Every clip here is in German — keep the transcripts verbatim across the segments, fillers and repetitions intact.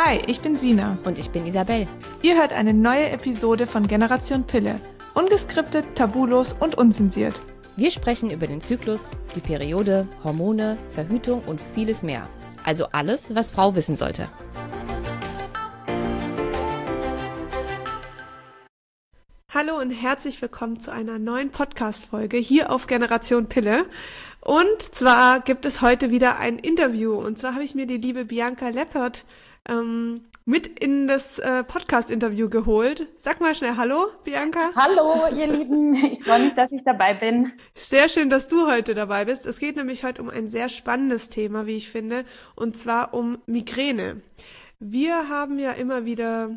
Hi, ich bin Sina. Und ich bin Isabel. Ihr hört eine neue Episode von Generation Pille. Ungeskriptet, tabulos und unzensiert. Wir sprechen über den Zyklus, die Periode, Hormone, Verhütung und vieles mehr. Also alles, was Frau wissen sollte. Hallo und herzlich willkommen zu einer neuen Podcast-Folge hier auf Generation Pille. Und zwar gibt es heute wieder ein Interview. Und zwar habe ich mir die liebe Bianca Leppert ähm, mit in das äh, Podcast-Interview geholt. Sag mal schnell Hallo, Bianca. Hallo, ihr Lieben. Ich freue mich, dass ich dabei bin. Sehr schön, dass du heute dabei bist. Es geht nämlich heute um ein sehr spannendes Thema, wie ich finde, und zwar um Migräne. Wir haben ja immer wieder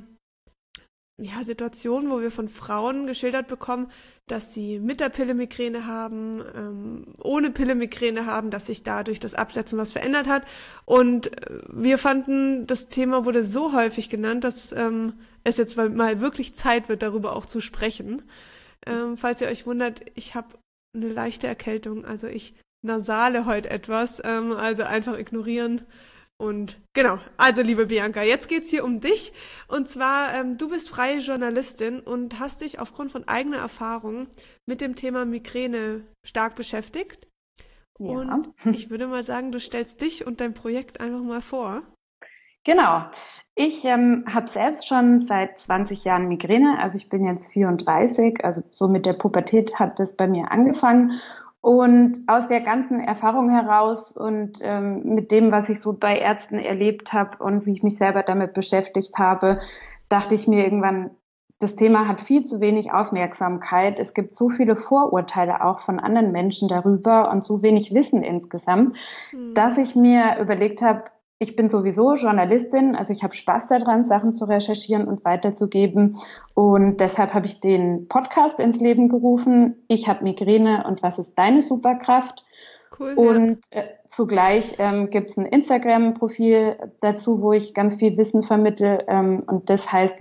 ja, Situationen, wo wir von Frauen geschildert bekommen, dass sie mit der Pille Migräne haben, ähm, ohne Pille Migräne haben, dass sich dadurch das Absetzen was verändert hat. Und wir fanden, das Thema wurde so häufig genannt, dass ähm, es jetzt mal, mal wirklich Zeit wird, darüber auch zu sprechen. Ähm, falls ihr euch wundert, ich habe eine leichte Erkältung, also ich nasale heute etwas, ähm, also einfach ignorieren. Und genau, also liebe Bianca, jetzt geht's hier um dich. Und zwar, ähm, du bist freie Journalistin und hast dich aufgrund von eigener Erfahrung mit dem Thema Migräne stark beschäftigt. Ja. Und ich würde mal sagen, du stellst dich und dein Projekt einfach mal vor. Genau. Ich ähm, habe selbst schon seit zwanzig Jahren Migräne, also ich bin jetzt vierunddreißig, also so mit der Pubertät hat das bei mir angefangen. Und aus der ganzen Erfahrung heraus und ähm, mit dem, was ich so bei Ärzten erlebt habe und wie ich mich selber damit beschäftigt habe, dachte ich mir irgendwann, das Thema hat viel zu wenig Aufmerksamkeit. Es gibt so viele Vorurteile auch von anderen Menschen darüber und so wenig Wissen insgesamt, mhm. dass ich mir überlegt habe, ich bin sowieso Journalistin, also ich habe Spaß daran, Sachen zu recherchieren und weiterzugeben. Und deshalb habe ich den Podcast ins Leben gerufen. Ich habe Migräne und was ist deine Superkraft? Cool. Und ja. äh, zugleich ähm, gibt es ein Instagram-Profil dazu, wo ich ganz viel Wissen vermittle. Ähm, und das heißt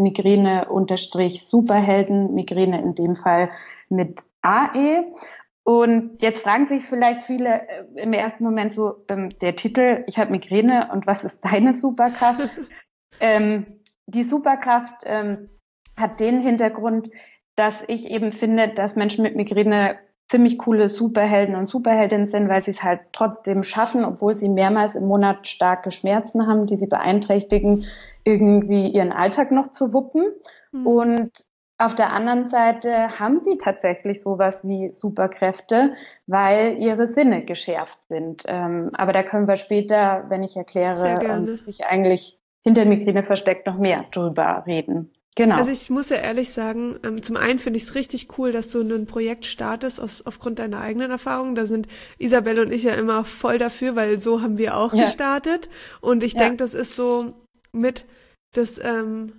Migräne-Superhelden, Migräne in dem Fall mit A E. Und jetzt fragen sich vielleicht viele äh, im ersten Moment so, ähm, der Titel, ich habe Migräne und was ist deine Superkraft? ähm, die Superkraft ähm, hat den Hintergrund, dass ich eben finde, dass Menschen mit Migräne ziemlich coole Superhelden und Superheldinnen sind, weil sie es halt trotzdem schaffen, obwohl sie mehrmals im Monat starke Schmerzen haben, die sie beeinträchtigen, irgendwie ihren Alltag noch zu wuppen. Mhm. Und auf der anderen Seite haben sie tatsächlich sowas wie Superkräfte, weil ihre Sinne geschärft sind. Ähm, aber da können wir später, wenn ich erkläre, um, sich eigentlich hinter Migräne versteckt, noch mehr drüber reden. Genau. Also ich muss ja ehrlich sagen, ähm, zum einen finde ich es richtig cool, dass du ein Projekt startest aus, aufgrund deiner eigenen Erfahrungen. Da sind Isabel und ich ja immer voll dafür, weil so haben wir auch ja. gestartet. Und ich ja. denke, das ist so mit das ähm,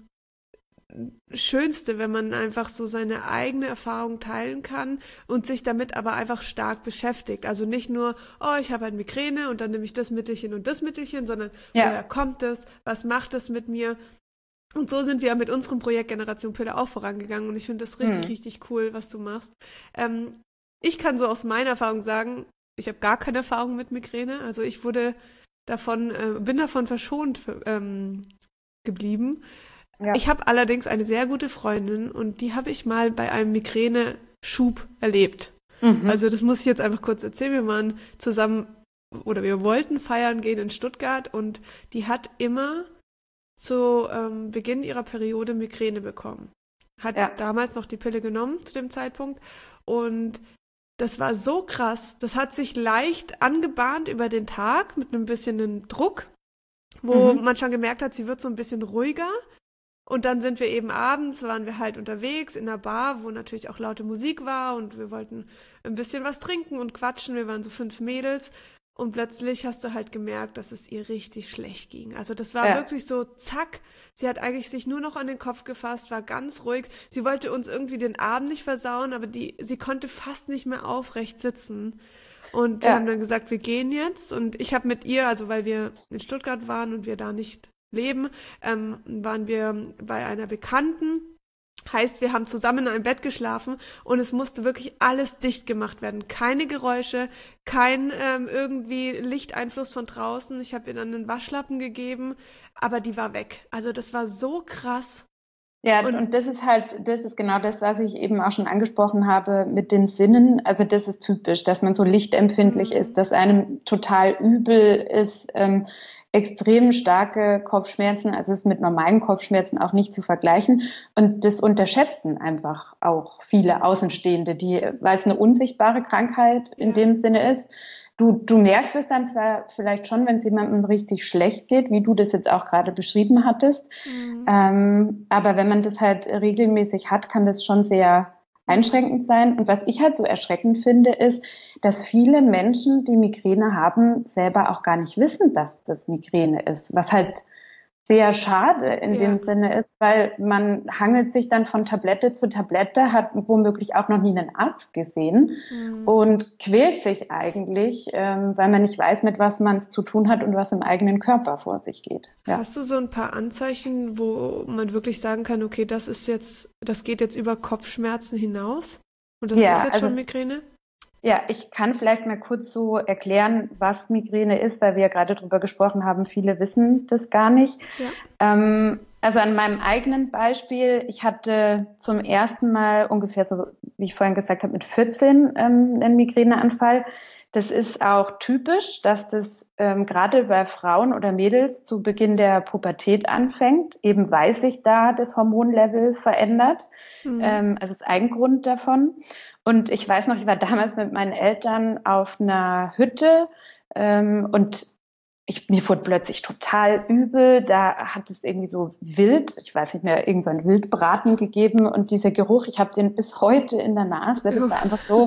Schönste, wenn man einfach so seine eigene Erfahrung teilen kann und sich damit aber einfach stark beschäftigt. Also nicht nur, oh, ich habe halt Migräne und dann nehme ich das Mittelchen und das Mittelchen, sondern ja. woher kommt es, was macht es mit mir? Und so sind wir mit unserem Projekt Generation Pille auch vorangegangen und ich finde das richtig, hm. richtig cool, was du machst. Ähm, ich kann so aus meiner Erfahrung sagen, ich habe gar keine Erfahrung mit Migräne. Also ich wurde davon, äh, bin davon verschont ähm, geblieben. Ja. Ich habe allerdings eine sehr gute Freundin und die habe ich mal bei einem Migräne-Schub erlebt. Mhm. Also das muss ich jetzt einfach kurz erzählen. Wir waren zusammen oder wir wollten feiern gehen in Stuttgart und die hat immer zu ähm, Beginn ihrer Periode Migräne bekommen. Hat ja. damals noch die Pille genommen zu dem Zeitpunkt und das war so krass. Das hat sich leicht angebahnt über den Tag mit einem bisschen Druck, wo mhm. man schon gemerkt hat, sie wird so ein bisschen ruhiger. Und dann sind wir eben abends, waren wir halt unterwegs in einer Bar, wo natürlich auch laute Musik war und wir wollten ein bisschen was trinken und quatschen. Wir waren so fünf Mädels und plötzlich hast du halt gemerkt, dass es ihr richtig schlecht ging. Also das war ja. wirklich so, zack, sie hat eigentlich sich nur noch an den Kopf gefasst, war ganz ruhig. Sie wollte uns irgendwie den Abend nicht versauen, aber die, sie konnte fast nicht mehr aufrecht sitzen. Und wir ja. haben dann gesagt, wir gehen jetzt. Und ich habe mit ihr, also weil wir in Stuttgart waren und wir da nicht leben, ähm, waren wir bei einer Bekannten Heißt, wir haben zusammen in einem Bett geschlafen und es musste wirklich alles dicht gemacht werden. Keine Geräusche, kein ähm, irgendwie Lichteinfluss von draußen. Ich habe ihr dann einen Waschlappen gegeben, aber die war weg. Also das war so krass. Ja, und, und das ist halt, das ist genau das, was ich eben auch schon angesprochen habe mit den Sinnen. Also das ist typisch, dass man so lichtempfindlich mhm. ist, dass einem total übel ist, ähm, extrem starke Kopfschmerzen, also es ist mit normalen Kopfschmerzen auch nicht zu vergleichen. Und das unterschätzen einfach auch viele Außenstehende, die, weil es eine unsichtbare Krankheit in ja. dem Sinne ist. Du, du merkst es dann zwar vielleicht schon, wenn es jemandem richtig schlecht geht, wie du das jetzt auch gerade beschrieben hattest. Mhm. Ähm, aber wenn man das halt regelmäßig hat, kann das schon sehr einschränkend sein. Und was ich halt so erschreckend finde, ist, dass viele Menschen, die Migräne haben, selber auch gar nicht wissen, dass das Migräne ist. Was halt sehr schade in ja. dem Sinne ist, weil man hangelt sich dann von Tablette zu Tablette, hat womöglich auch noch nie einen Arzt gesehen mhm. und quält sich eigentlich, ähm, weil man nicht weiß, mit was man es zu tun hat und was im eigenen Körper vor sich geht. Ja. Hast du so ein paar Anzeichen, wo man wirklich sagen kann, okay, das ist jetzt, das geht jetzt über Kopfschmerzen hinaus und das ja, ist jetzt also, schon Migräne? Ja, ich kann vielleicht mal kurz so erklären, was Migräne ist, weil wir ja gerade drüber gesprochen haben. Viele wissen das gar nicht. Ja. Ähm, also an meinem eigenen Beispiel, ich hatte zum ersten Mal ungefähr so, wie ich vorhin gesagt habe, mit vierzehn ähm, einen Migräneanfall. Das ist auch typisch, dass das ähm, gerade bei Frauen oder Mädels zu Beginn der Pubertät anfängt, eben weil sich da das Hormonlevel verändert. Mhm. Ähm, also ist ein Grund davon. Und ich weiß noch, ich war damals mit meinen Eltern auf einer Hütte ähm, und ich, mir wurde plötzlich total übel. Da hat es irgendwie so wild, ich weiß nicht mehr, irgend so ein Wildbraten gegeben und dieser Geruch, ich habe den bis heute in der Nase. Das war einfach so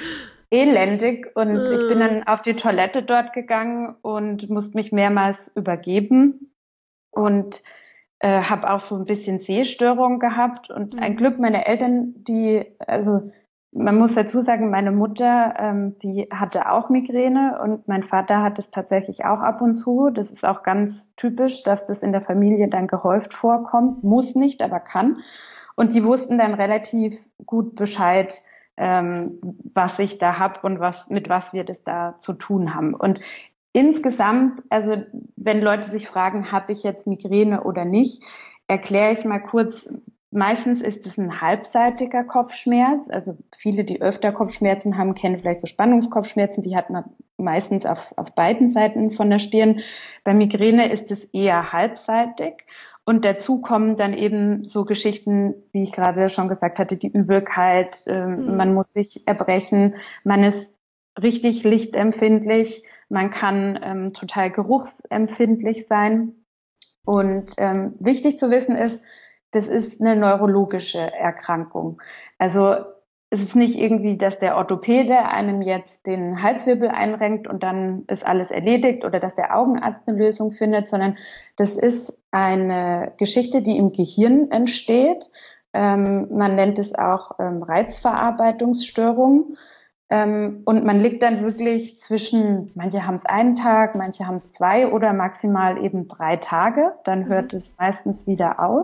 elendig und ich bin dann auf die Toilette dort gegangen und musste mich mehrmals übergeben und äh, habe auch so ein bisschen Sehstörung gehabt und mhm. ein Glück meine Eltern, die, also man muss dazu sagen, meine Mutter, ähm, die hatte auch Migräne und mein Vater hat es tatsächlich auch ab und zu. Das ist auch ganz typisch, dass das in der Familie dann gehäuft vorkommt. Muss nicht, aber kann. Und die wussten dann relativ gut Bescheid, ähm, was ich da hab und was mit was wir das da zu tun haben. Und insgesamt, also wenn Leute sich fragen, habe ich jetzt Migräne oder nicht, erkläre ich mal kurz. Meistens ist es ein halbseitiger Kopfschmerz. Also viele, die öfter Kopfschmerzen haben, kennen vielleicht so Spannungskopfschmerzen. Die hat man meistens auf, auf beiden Seiten von der Stirn. Bei Migräne ist es eher halbseitig. Und dazu kommen dann eben so Geschichten, wie ich gerade schon gesagt hatte, die Übelkeit. Ähm, mhm. Man muss sich erbrechen. Man ist richtig lichtempfindlich. Man kann ähm, total geruchsempfindlich sein. Und ähm, wichtig zu wissen ist, das ist eine neurologische Erkrankung. Also es ist nicht irgendwie, dass der Orthopäde einem jetzt den Halswirbel einrenkt und dann ist alles erledigt oder dass der Augenarzt eine Lösung findet, sondern das ist eine Geschichte, die im Gehirn entsteht. Ähm, man nennt es auch ähm, Reizverarbeitungsstörung. Ähm, und man liegt dann wirklich zwischen, manche haben es einen Tag, manche haben es zwei oder maximal eben drei Tage. Dann hört es meistens wieder auf.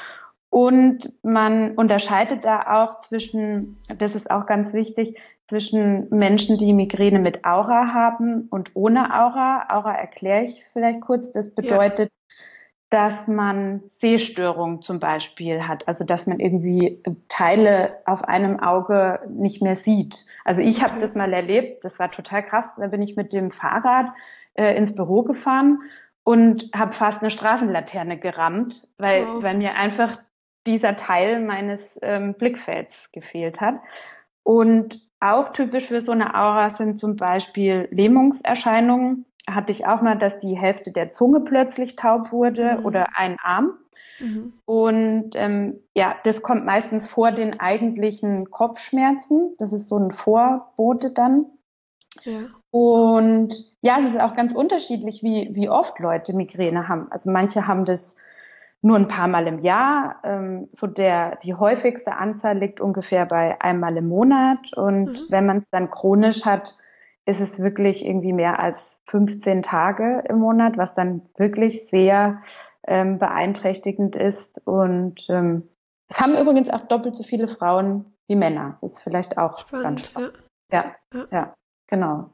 Und man unterscheidet da auch zwischen, das ist auch ganz wichtig, zwischen Menschen, die Migräne mit Aura haben und ohne Aura. Aura erkläre ich vielleicht kurz. Das bedeutet, ja. dass man Sehstörung zum Beispiel hat. Also dass man irgendwie Teile auf einem Auge nicht mehr sieht. Also ich okay. habe das mal erlebt. Das war total krass. Da bin ich mit dem Fahrrad äh, ins Büro gefahren und habe fast eine Straßenlaterne gerammt, weil, wow. weil mir einfach dieser Teil meines ähm, Blickfelds gefehlt hat. Und auch typisch für so eine Aura sind zum Beispiel Lähmungserscheinungen. Hatte ich auch mal, dass die Hälfte der Zunge plötzlich taub wurde mhm. oder ein Arm. Mhm. Und ähm, ja, das kommt meistens vor den eigentlichen Kopfschmerzen. Das ist so ein Vorbote dann. Ja. Und ja, es ist auch ganz unterschiedlich, wie, wie oft Leute Migräne haben. Also manche haben das nur ein paar Mal im Jahr. Ähm, so der, die häufigste Anzahl liegt ungefähr bei einmal im Monat. Und mhm. wenn man es dann chronisch hat, ist es wirklich irgendwie mehr als fünfzehn Tage im Monat, was dann wirklich sehr ähm, beeinträchtigend ist. Und ähm, Es haben übrigens auch doppelt so viele Frauen wie Männer. Das ist vielleicht auch Spannend, ganz spannend. ja. Ja, ja, ja, genau.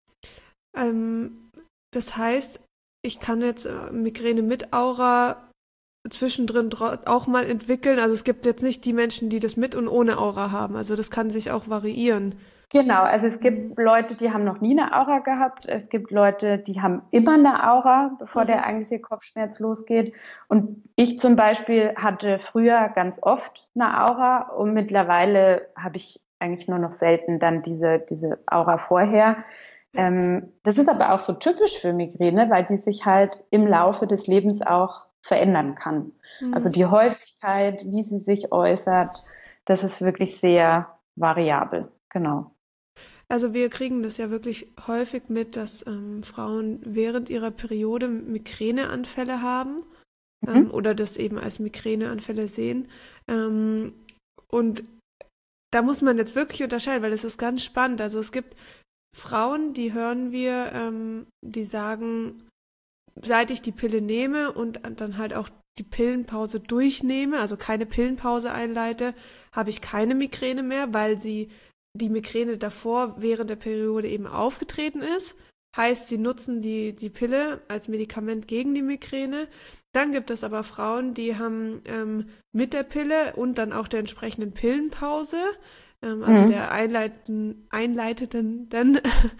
Ähm, das heißt, ich kann jetzt äh, Migräne mit Aura zwischendrin dra- auch mal entwickeln. Also es gibt jetzt nicht die Menschen, die das mit und ohne Aura haben. Also das kann sich auch variieren. Genau, also es gibt Leute, die haben noch nie eine Aura gehabt. Es gibt Leute, die haben immer eine Aura, bevor Mhm. der eigentliche Kopfschmerz losgeht. Und ich zum Beispiel hatte früher ganz oft eine Aura und mittlerweile habe ich eigentlich nur noch selten dann diese, diese Aura vorher. Ähm, das ist aber auch so typisch für Migräne, weil die sich halt im Laufe des Lebens auch verändern kann. Mhm. Also die Häufigkeit, wie sie sich äußert, das ist wirklich sehr variabel. Genau. Also wir kriegen das ja wirklich häufig mit, dass ähm, Frauen während ihrer Periode Migräneanfälle haben ähm, Mhm. oder das eben als Migräneanfälle sehen. Ähm, und da muss man jetzt wirklich unterscheiden, weil das ist ganz spannend. Also es gibt Frauen, die hören wir, ähm, die sagen, seit ich die Pille nehme und dann halt auch die Pillenpause durchnehme, also keine Pillenpause einleite, habe ich keine Migräne mehr, weil sie die Migräne davor während der Periode eben aufgetreten ist. Heißt, sie nutzen die, die Pille als Medikament gegen die Migräne. Dann gibt es aber Frauen, die haben ähm, mit der Pille und dann auch der entsprechenden Pillenpause, ähm, also Mhm. der einleitenden, einleiteten dann,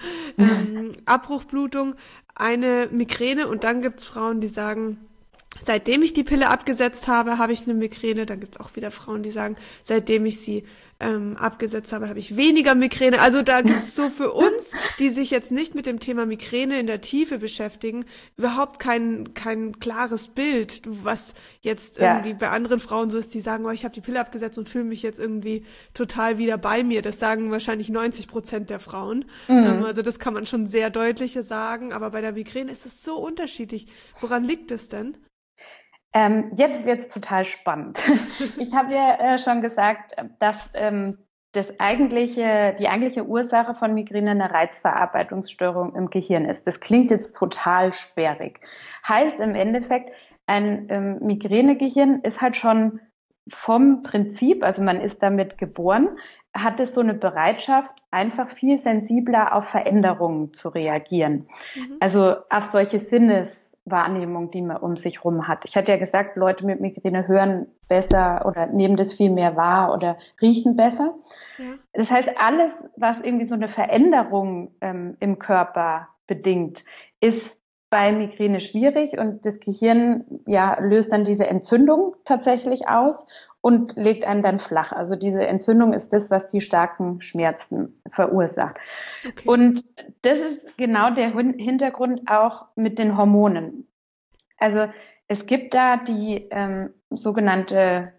ähm, Abbruchblutung, eine Migräne. Und dann gibt es Frauen, die sagen, seitdem ich die Pille abgesetzt habe, habe ich eine Migräne. Dann gibt es auch wieder Frauen, die sagen, seitdem ich sie ähm, abgesetzt habe, habe ich weniger Migräne. Also da gibt es so für uns, die sich jetzt nicht mit dem Thema Migräne in der Tiefe beschäftigen, überhaupt kein kein klares Bild, was jetzt Ja. irgendwie bei anderen Frauen so ist, die sagen, oh, ich habe die Pille abgesetzt und fühle mich jetzt irgendwie total wieder bei mir. Das sagen wahrscheinlich neunzig Prozent der Frauen. Mhm. Ähm, also das kann man schon sehr deutlich sagen, aber bei der Migräne ist es so unterschiedlich. Woran liegt es denn? Ähm, jetzt wird's total spannend. Ich habe ja äh, schon gesagt, dass ähm, das eigentliche, die eigentliche Ursache von Migräne eine Reizverarbeitungsstörung im Gehirn ist. Das klingt jetzt total sperrig. Heißt im Endeffekt, ein ähm, Migränegehirn ist halt schon vom Prinzip, also man ist damit geboren, hat es so eine Bereitschaft, einfach viel sensibler auf Veränderungen zu reagieren. Mhm. Also auf solche Sinneswahrnehmung, die man um sich rum hat. Ich hatte ja gesagt, Leute mit Migräne hören besser oder nehmen das viel mehr wahr oder riechen besser. Ja. Das heißt, alles, was irgendwie so eine Veränderung ähm, im Körper bedingt, ist bei Migräne schwierig und das Gehirn ja, löst dann diese Entzündung tatsächlich aus und legt einen dann flach. Also diese Entzündung ist das, was die starken Schmerzen verursacht. Okay. Und das ist genau der Hin- Hintergrund auch mit den Hormonen. Also es gibt da die ähm, sogenannte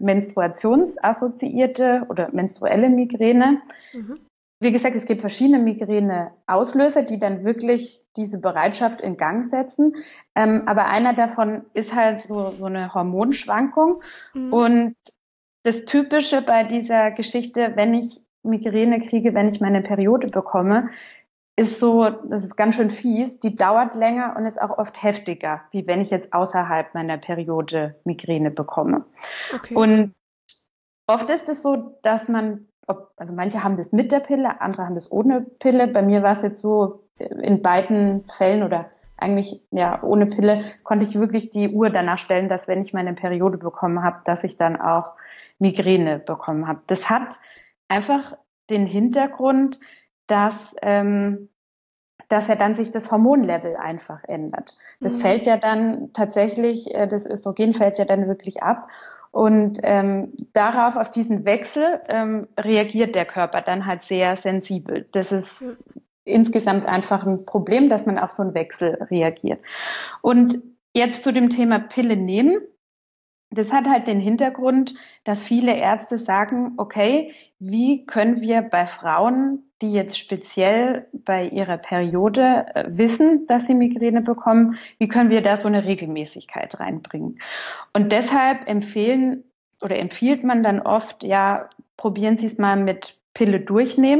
menstruationsassoziierte oder menstruelle Migräne. Mhm. Wie gesagt, es gibt verschiedene Migräneauslöser, die dann wirklich diese Bereitschaft in Gang setzen. Ähm, aber einer davon ist halt so, so eine Hormonschwankung. Mhm. Und das Typische bei dieser Geschichte, wenn ich Migräne kriege, wenn ich meine Periode bekomme, ist so, das ist ganz schön fies, die dauert länger und ist auch oft heftiger, wie wenn ich jetzt außerhalb meiner Periode Migräne bekomme. Okay. Und oft ist es so, dass man, ob, also manche haben das mit der Pille, andere haben das ohne Pille. Bei mir war es jetzt so, in beiden Fällen oder eigentlich ja ohne Pille konnte ich wirklich die Uhr danach stellen, dass wenn ich meine Periode bekommen habe, dass ich dann auch Migräne bekommen habe. Das hat einfach den Hintergrund, dass ähm, dass ja dann sich das Hormonlevel einfach ändert. Das Mhm. fällt ja dann tatsächlich, äh, das Östrogen fällt ja dann wirklich ab. Und ähm, darauf, auf diesen Wechsel, ähm, reagiert der Körper dann halt sehr sensibel. Das ist Ja. insgesamt einfach ein Problem, dass man auf so einen Wechsel reagiert. Und jetzt zu dem Thema Pille nehmen. Das hat halt den Hintergrund, dass viele Ärzte sagen, okay, wie können wir bei Frauen, die jetzt speziell bei ihrer Periode äh, wissen, dass sie Migräne bekommen, wie können wir da so eine Regelmäßigkeit reinbringen? Und deshalb empfehlen oder empfiehlt man dann oft, ja, probieren Sie es mal mit Pille durchnehmen.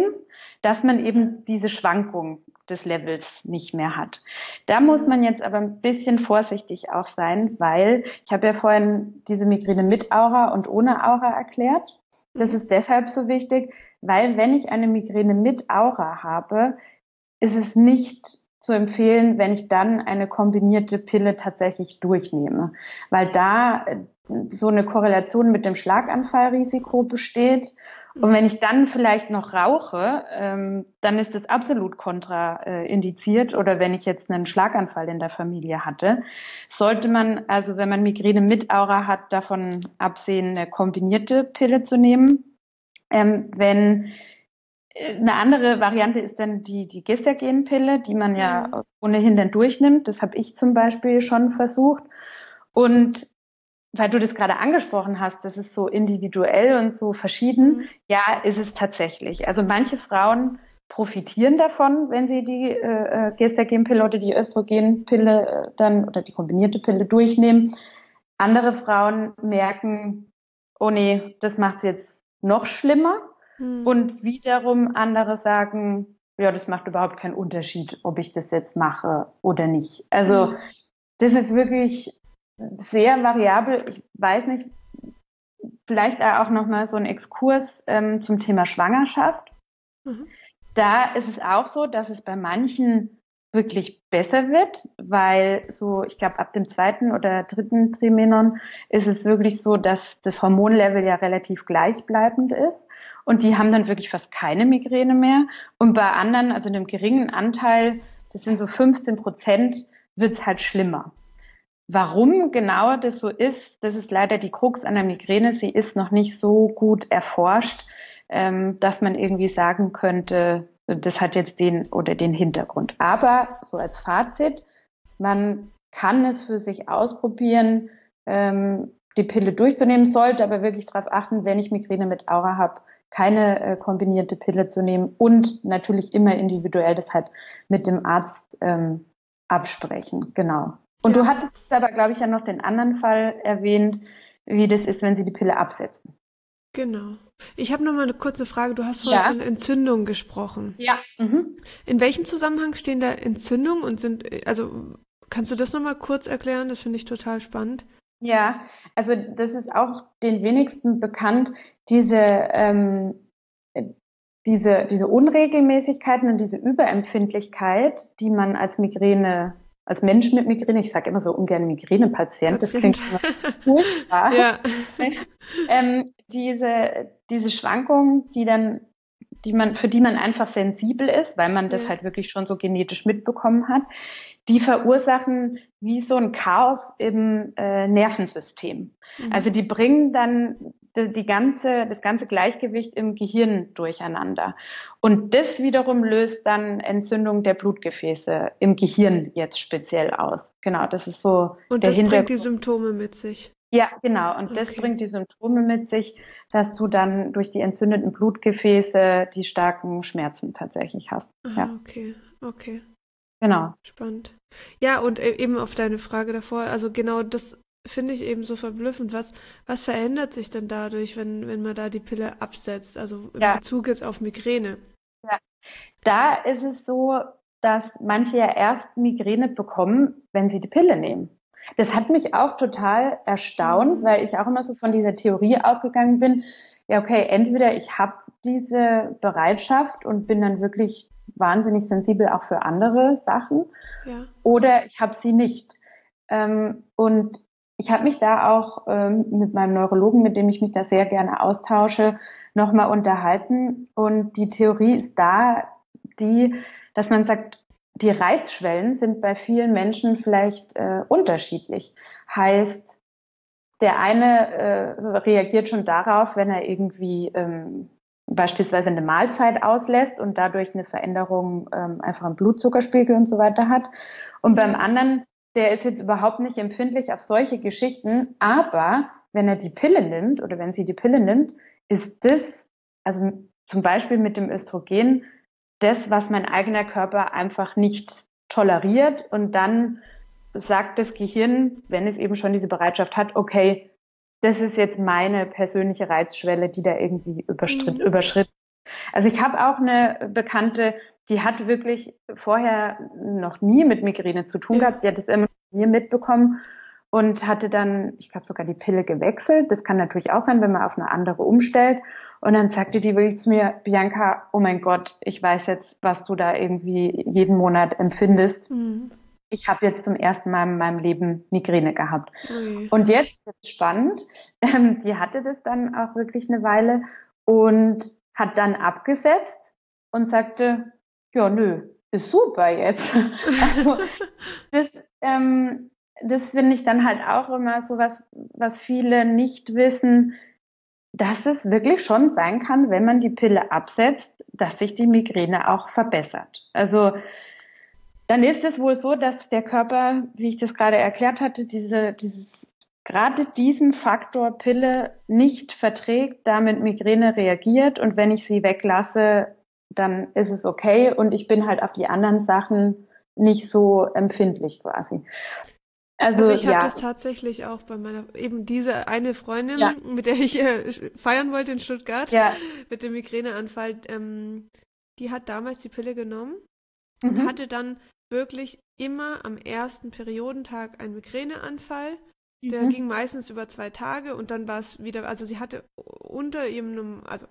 dass man eben diese Schwankung des Levels nicht mehr hat. Da muss man jetzt aber ein bisschen vorsichtig auch sein, weil ich habe ja vorhin diese Migräne mit Aura und ohne Aura erklärt. Das ist deshalb so wichtig, weil wenn ich eine Migräne mit Aura habe, ist es nicht zu empfehlen, wenn ich dann eine kombinierte Pille tatsächlich durchnehme, weil da so eine Korrelation mit dem Schlaganfallrisiko besteht. Und wenn ich dann vielleicht noch rauche, ähm, dann ist das absolut kontraindiziert. Oder wenn ich jetzt einen Schlaganfall in der Familie hatte, sollte man, also wenn man Migräne mit Aura hat, davon absehen, eine kombinierte Pille zu nehmen. Ähm, wenn eine andere Variante ist dann die, die Gestagen-Pille, die man ja mhm. ohnehin dann durchnimmt. Das habe ich zum Beispiel schon versucht. Und weil du das gerade angesprochen hast, das ist so individuell und so verschieden. Mhm. Ja, ist es tatsächlich. Also manche Frauen profitieren davon, wenn sie die äh, Gestagen-Pille oder die Östrogenpille äh, dann oder die kombinierte Pille durchnehmen. Andere Frauen merken, oh nee, das macht es jetzt noch schlimmer. Mhm. Und wiederum andere sagen, ja, das macht überhaupt keinen Unterschied, ob ich das jetzt mache oder nicht. Also mhm. das ist wirklich sehr variabel. Ich weiß nicht, vielleicht auch nochmal so ein Exkurs ähm, zum Thema Schwangerschaft. Mhm. Da ist es auch so, dass es bei manchen wirklich besser wird, weil so, ich glaube, ab dem zweiten oder dritten Trimenon ist es wirklich so, dass das Hormonlevel ja relativ gleichbleibend ist und die haben dann wirklich fast keine Migräne mehr. Und bei anderen, also einem geringen Anteil, das sind so fünfzehn Prozent, wird es halt schlimmer. Warum genau das so ist, das ist leider die Krux an der Migräne. Sie ist noch nicht so gut erforscht, ähm, dass man irgendwie sagen könnte, das hat jetzt den oder den Hintergrund. Aber so als Fazit, man kann es für sich ausprobieren, ähm, die Pille durchzunehmen, sollte aber wirklich darauf achten, wenn ich Migräne mit Aura habe, keine äh, kombinierte Pille zu nehmen und natürlich immer individuell das halt mit dem Arzt ähm, absprechen. Genau. Und ja. Du hattest aber, glaube ich, ja noch den anderen Fall erwähnt, wie das ist, wenn Sie die Pille absetzen. Genau. Ich habe noch mal eine kurze Frage. Du hast vorhin ja. von Entzündung gesprochen. Ja. Mhm. In welchem Zusammenhang stehen da Entzündungen und sind, also kannst du das noch mal kurz erklären? Das finde ich total spannend. Ja, also das ist auch den wenigsten bekannt, diese, ähm, diese, diese Unregelmäßigkeiten und diese Überempfindlichkeit, die man als Migräne als Mensch mit Migräne, ich sage immer so ungern Migränepatient, das klingt immer furchtbar. Ja. ähm, diese, diese Schwankungen, die dann, die man, für die man einfach sensibel ist, weil man das ja. halt wirklich schon so genetisch mitbekommen hat, die verursachen wie so ein Chaos im äh, Nervensystem. Mhm. Also die bringen dann die, die ganze, das ganze Gleichgewicht im Gehirn durcheinander. Und das wiederum löst dann Entzündung der Blutgefäße im Gehirn jetzt speziell aus. Genau, das ist so und der das Hintergrund. bringt die Symptome mit sich. Ja, genau. Und das okay. bringt die Symptome mit sich, dass du dann durch die entzündeten Blutgefäße die starken Schmerzen tatsächlich hast. Ah, ja. Okay, okay. Genau. Spannend. Ja, und eben auf deine Frage davor, also genau das finde ich eben so verblüffend. Was, was verändert sich denn dadurch, wenn, wenn man da die Pille absetzt? Also in ja. Bezug jetzt auf Migräne. Ja. Da ist es so, dass manche ja erst Migräne bekommen, wenn sie die Pille nehmen. Das hat mich auch total erstaunt, mhm. weil ich auch immer so von dieser Theorie ausgegangen bin, ja okay, entweder ich habe diese Bereitschaft und bin dann wirklich wahnsinnig sensibel auch für andere Sachen ja. oder ich habe sie nicht. Ähm, und ich habe mich da auch ähm, mit meinem Neurologen, mit dem ich mich da sehr gerne austausche, nochmal unterhalten. Und die Theorie ist da die, dass man sagt, die Reizschwellen sind bei vielen Menschen vielleicht äh, unterschiedlich. Heißt, der eine äh, reagiert schon darauf, wenn er irgendwie ähm, beispielsweise eine Mahlzeit auslässt und dadurch eine Veränderung ähm, einfach im Blutzuckerspiegel und so weiter hat. Und beim anderen, der ist jetzt überhaupt nicht empfindlich auf solche Geschichten, aber wenn er die Pille nimmt oder wenn sie die Pille nimmt, ist das, also zum Beispiel mit dem Östrogen, das, was mein eigener Körper einfach nicht toleriert. Und dann sagt das Gehirn, wenn es eben schon diese Bereitschaft hat, okay, das ist jetzt meine persönliche Reizschwelle, die da irgendwie überschritt, mhm. überschritten. Also ich habe auch eine Bekannte, die hat wirklich vorher noch nie mit Migräne zu tun gehabt. Die hat es immer von mir mitbekommen und hatte dann, ich glaube, sogar die Pille gewechselt. Das kann natürlich auch sein, wenn man auf eine andere umstellt. Und dann sagte die wirklich zu mir, Bianca, oh mein Gott, ich weiß jetzt, was du da irgendwie jeden Monat empfindest. Mhm. Ich habe jetzt zum ersten Mal in meinem Leben Migräne gehabt. Mhm. Und jetzt wird es spannend. Ähm, die hatte das dann auch wirklich eine Weile und hat dann abgesetzt und sagte, ja, nö, ist super jetzt. Also das, ähm, das finde ich dann halt auch immer so was, was viele nicht wissen, dass es wirklich schon sein kann, wenn man die Pille absetzt, dass sich die Migräne auch verbessert. Also dann ist es wohl so, dass der Körper, wie ich das gerade erklärt hatte, diese, dieses, gerade diesen Faktor Pille nicht verträgt, damit Migräne reagiert und wenn ich sie weglasse, dann ist es okay und ich bin halt auf die anderen Sachen nicht so empfindlich quasi. Also, also ich habe ja. das tatsächlich auch bei meiner, eben diese eine Freundin, ja. mit der ich äh, feiern wollte in Stuttgart, ja. mit dem Migräneanfall, ähm, die hat damals die Pille genommen mhm. und hatte dann wirklich immer am ersten Periodentag einen Migräneanfall. Mhm. Der ging meistens über zwei Tage und dann war es wieder, also sie hatte unter ihrem, also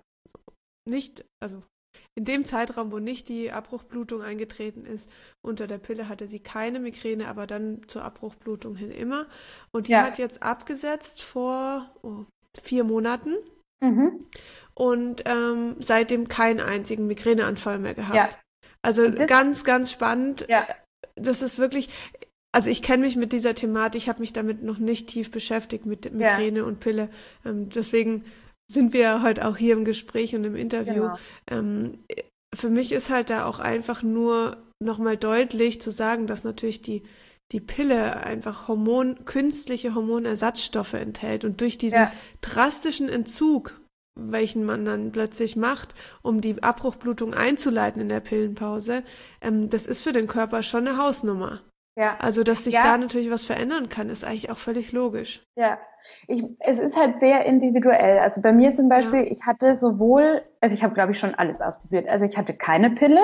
nicht, also in dem Zeitraum, wo nicht die Abbruchblutung eingetreten ist, unter der Pille hatte sie keine Migräne, aber dann zur Abbruchblutung hin immer. Und die ja. hat jetzt abgesetzt vor oh, vier Monaten mhm. und ähm, seitdem keinen einzigen Migräneanfall mehr gehabt. Ja. Also ganz, ganz spannend. Ja. Das ist wirklich, also ich kenne mich mit dieser Thematik, ich habe mich damit noch nicht tief beschäftigt, mit Migräne ja. und Pille. Ähm, deswegen sind wir heute auch hier im Gespräch und im Interview. Genau. Ähm, für mich ist halt da auch einfach nur nochmal deutlich zu sagen, dass natürlich die, die Pille einfach Hormon, künstliche Hormonersatzstoffe enthält und durch diesen ja. drastischen Entzug, welchen man dann plötzlich macht, um die Abbruchblutung einzuleiten in der Pillenpause, ähm, das ist für den Körper schon eine Hausnummer. Ja. Also, dass sich ja. da natürlich was verändern kann, ist eigentlich auch völlig logisch. Ja, ich, es ist halt sehr individuell. Also bei mir zum Beispiel, ja. ich hatte sowohl, also ich habe glaube ich schon alles ausprobiert. Also ich hatte keine Pille.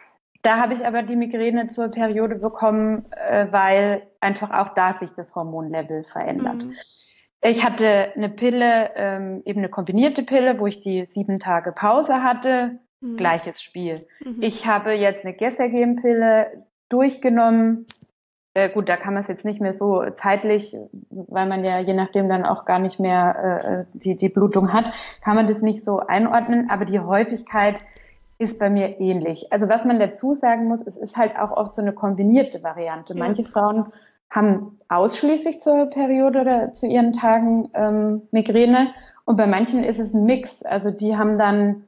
Da habe ich aber die Migräne zur Periode bekommen, äh, weil einfach auch da sich das Hormonlevel verändert. Mhm. Ich hatte eine Pille, ähm, eben eine kombinierte Pille, wo ich die sieben Tage Pause hatte. Mhm. Gleiches Spiel. Mhm. Ich habe jetzt eine Gestagen-Pille durchgenommen. Äh, gut, da kann man es jetzt nicht mehr so zeitlich, weil man ja je nachdem dann auch gar nicht mehr äh, die, die Blutung hat, kann man das nicht so einordnen, aber die Häufigkeit ist bei mir ähnlich. Also was man dazu sagen muss, es ist halt auch oft so eine kombinierte Variante. Ja. Manche Frauen haben ausschließlich zur Periode oder zu ihren Tagen ähm, Migräne und bei manchen ist es ein Mix. Also die haben dann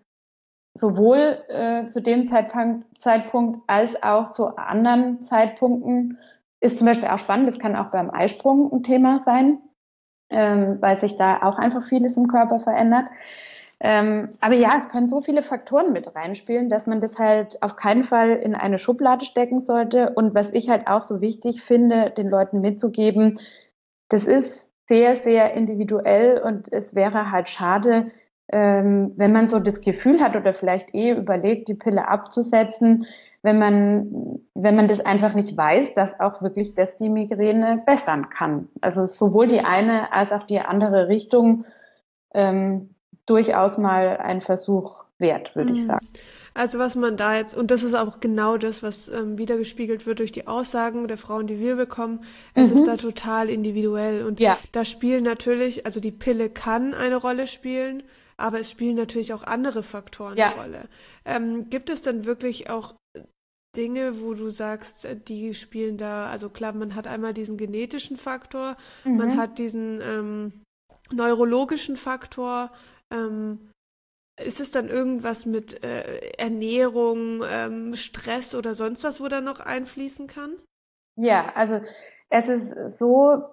sowohl äh, zu dem Zeitpunkt, Zeitpunkt als auch zu anderen Zeitpunkten. Ist zum Beispiel auch spannend, das kann auch beim Eisprung ein Thema sein, ähm, weil sich da auch einfach vieles im Körper verändert. Ähm, aber ja, es können so viele Faktoren mit reinspielen, dass man das halt auf keinen Fall in eine Schublade stecken sollte. Und was ich halt auch so wichtig finde, den Leuten mitzugeben, das ist sehr, sehr individuell und es wäre halt schade, ähm, wenn man so das Gefühl hat oder vielleicht eh überlegt, die Pille abzusetzen, wenn man, wenn man das einfach nicht weiß, dass auch wirklich das die Migräne bessern kann. Also sowohl die eine als auch die andere Richtung ähm, durchaus mal ein Versuch wert, würde mhm. ich sagen. Also was man da jetzt, und das ist auch genau das, was ähm, wiedergespiegelt wird durch die Aussagen der Frauen, die wir bekommen, es mhm. ist da total individuell. Und ja. da spielen natürlich, also die Pille kann eine Rolle spielen, aber es spielen natürlich auch andere Faktoren ja. eine Rolle. Ähm, gibt es dann wirklich auch Dinge, wo du sagst, die spielen da, also klar, man hat einmal diesen genetischen Faktor, mhm. man hat diesen ähm, neurologischen Faktor, ähm, ist es dann irgendwas mit äh, Ernährung, ähm, Stress oder sonst was, wo da noch einfließen kann? Ja, also es ist so,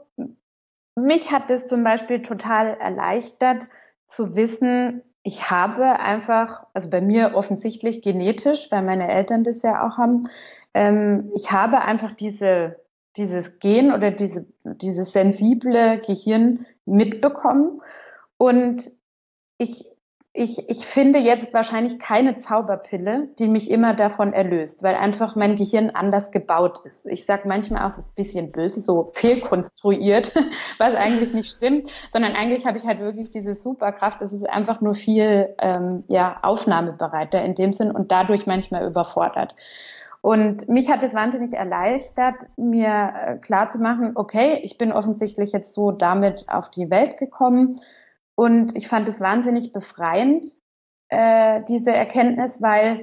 mich hat das zum Beispiel total erleichtert zu wissen, ich habe einfach, also bei mir offensichtlich genetisch, weil meine Eltern das ja auch haben, ähm, ich habe einfach diese, dieses Gen oder diese, dieses sensible Gehirn mitbekommen und ich ich, ich finde jetzt wahrscheinlich keine Zauberpille, die mich immer davon erlöst, weil einfach mein Gehirn anders gebaut ist. Ich sag manchmal auch, das ist ein bisschen böse, so fehlkonstruiert, was eigentlich nicht stimmt, sondern eigentlich habe ich halt wirklich diese Superkraft. Es ist einfach nur viel ähm, ja, aufnahmebereiter in dem Sinn und dadurch manchmal überfordert. Und mich hat es wahnsinnig erleichtert, mir äh, klar zu machen, okay, ich bin offensichtlich jetzt so damit auf die Welt gekommen. Und ich fand es wahnsinnig befreiend, äh, diese Erkenntnis, weil,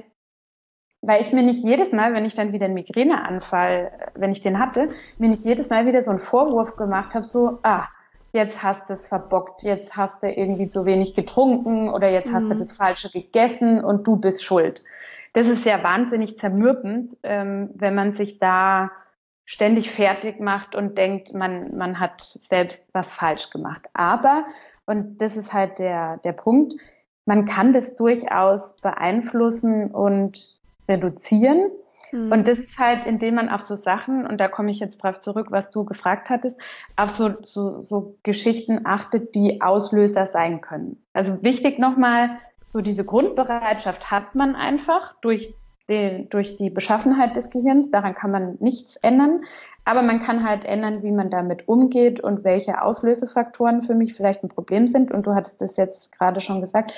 weil ich mir nicht jedes Mal, wenn ich dann wieder einen Migräneanfall, wenn ich den hatte, mir nicht jedes Mal wieder so einen Vorwurf gemacht habe, so, ah, jetzt hast du es verbockt, jetzt hast du irgendwie zu wenig getrunken oder jetzt mhm. hast du das Falsche gegessen und du bist schuld. Das ist ja wahnsinnig zermürbend, ähm, wenn man sich da ständig fertig macht und denkt, man, man hat selbst was falsch gemacht. Aber und das ist halt der, der Punkt. Man kann das durchaus beeinflussen und reduzieren. Mhm. Und das ist halt, indem man auf so Sachen, und da komme ich jetzt drauf zurück, was du gefragt hattest, auf so, so, so Geschichten achtet, die Auslöser sein können. Also wichtig nochmal, so diese Grundbereitschaft hat man einfach durch den, durch die Beschaffenheit des Gehirns. Daran kann man nichts ändern. Aber man kann halt ändern, wie man damit umgeht und welche Auslösefaktoren für mich vielleicht ein Problem sind. Und du hattest das jetzt gerade schon gesagt.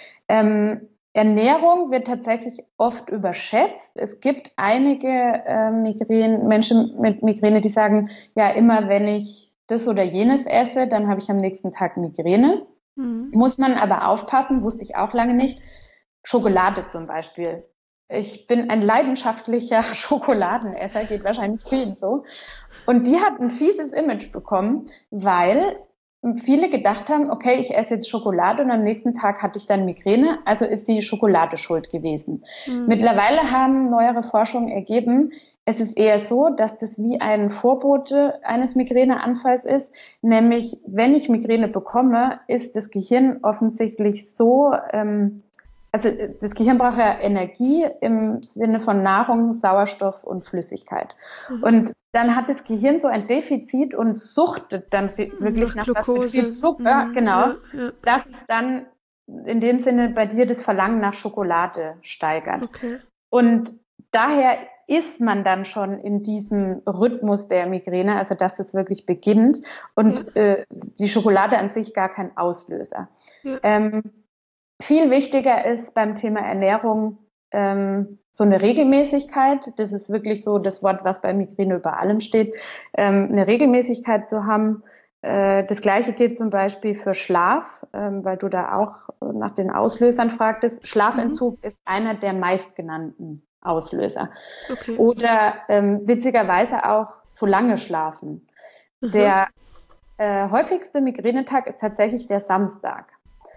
Ähm, Ernährung wird tatsächlich oft überschätzt. Es gibt einige äh, Migräne, Menschen mit Migräne, die sagen, ja, immer wenn ich das oder jenes esse, dann habe ich am nächsten Tag Migräne. Mhm. Muss man aber aufpassen, wusste ich auch lange nicht. Schokolade zum Beispiel. Ich bin ein leidenschaftlicher Schokoladenesser, geht wahrscheinlich vielen so. Und die hat ein fieses Image bekommen, weil viele gedacht haben, okay, ich esse jetzt Schokolade und am nächsten Tag hatte ich dann Migräne, also ist die Schokolade schuld gewesen. Mhm. Mittlerweile haben neuere Forschungen ergeben, es ist eher so, dass das wie ein Vorbote eines Migräneanfalls ist, nämlich wenn ich Migräne bekomme, ist das Gehirn offensichtlich so, ähm, also das Gehirn braucht ja Energie im Sinne von Nahrung, Sauerstoff und Flüssigkeit. Mhm. Und dann hat das Gehirn so ein Defizit und suchtet dann wirklich nach, nach was mit viel Zucker, mhm. genau, ja, ja. dass es dann in dem Sinne bei dir das Verlangen nach Schokolade steigert. Okay. Und daher ist man dann schon in diesem Rhythmus der Migräne, also dass das wirklich beginnt und ja. äh, die Schokolade an sich gar kein Auslöser. Ja. Ähm, Viel wichtiger ist beim Thema Ernährung ähm, so eine Regelmäßigkeit. Das ist wirklich so das Wort, was bei Migräne über allem steht, ähm, eine Regelmäßigkeit zu haben. Äh, das Gleiche gilt zum Beispiel für Schlaf, ähm, weil du da auch nach den Auslösern fragtest. Schlafentzug mhm. ist einer der meistgenannten Auslöser. Okay. Oder ähm, witzigerweise auch zu lange schlafen. Mhm. Der äh, häufigste Migränetag ist tatsächlich der Samstag.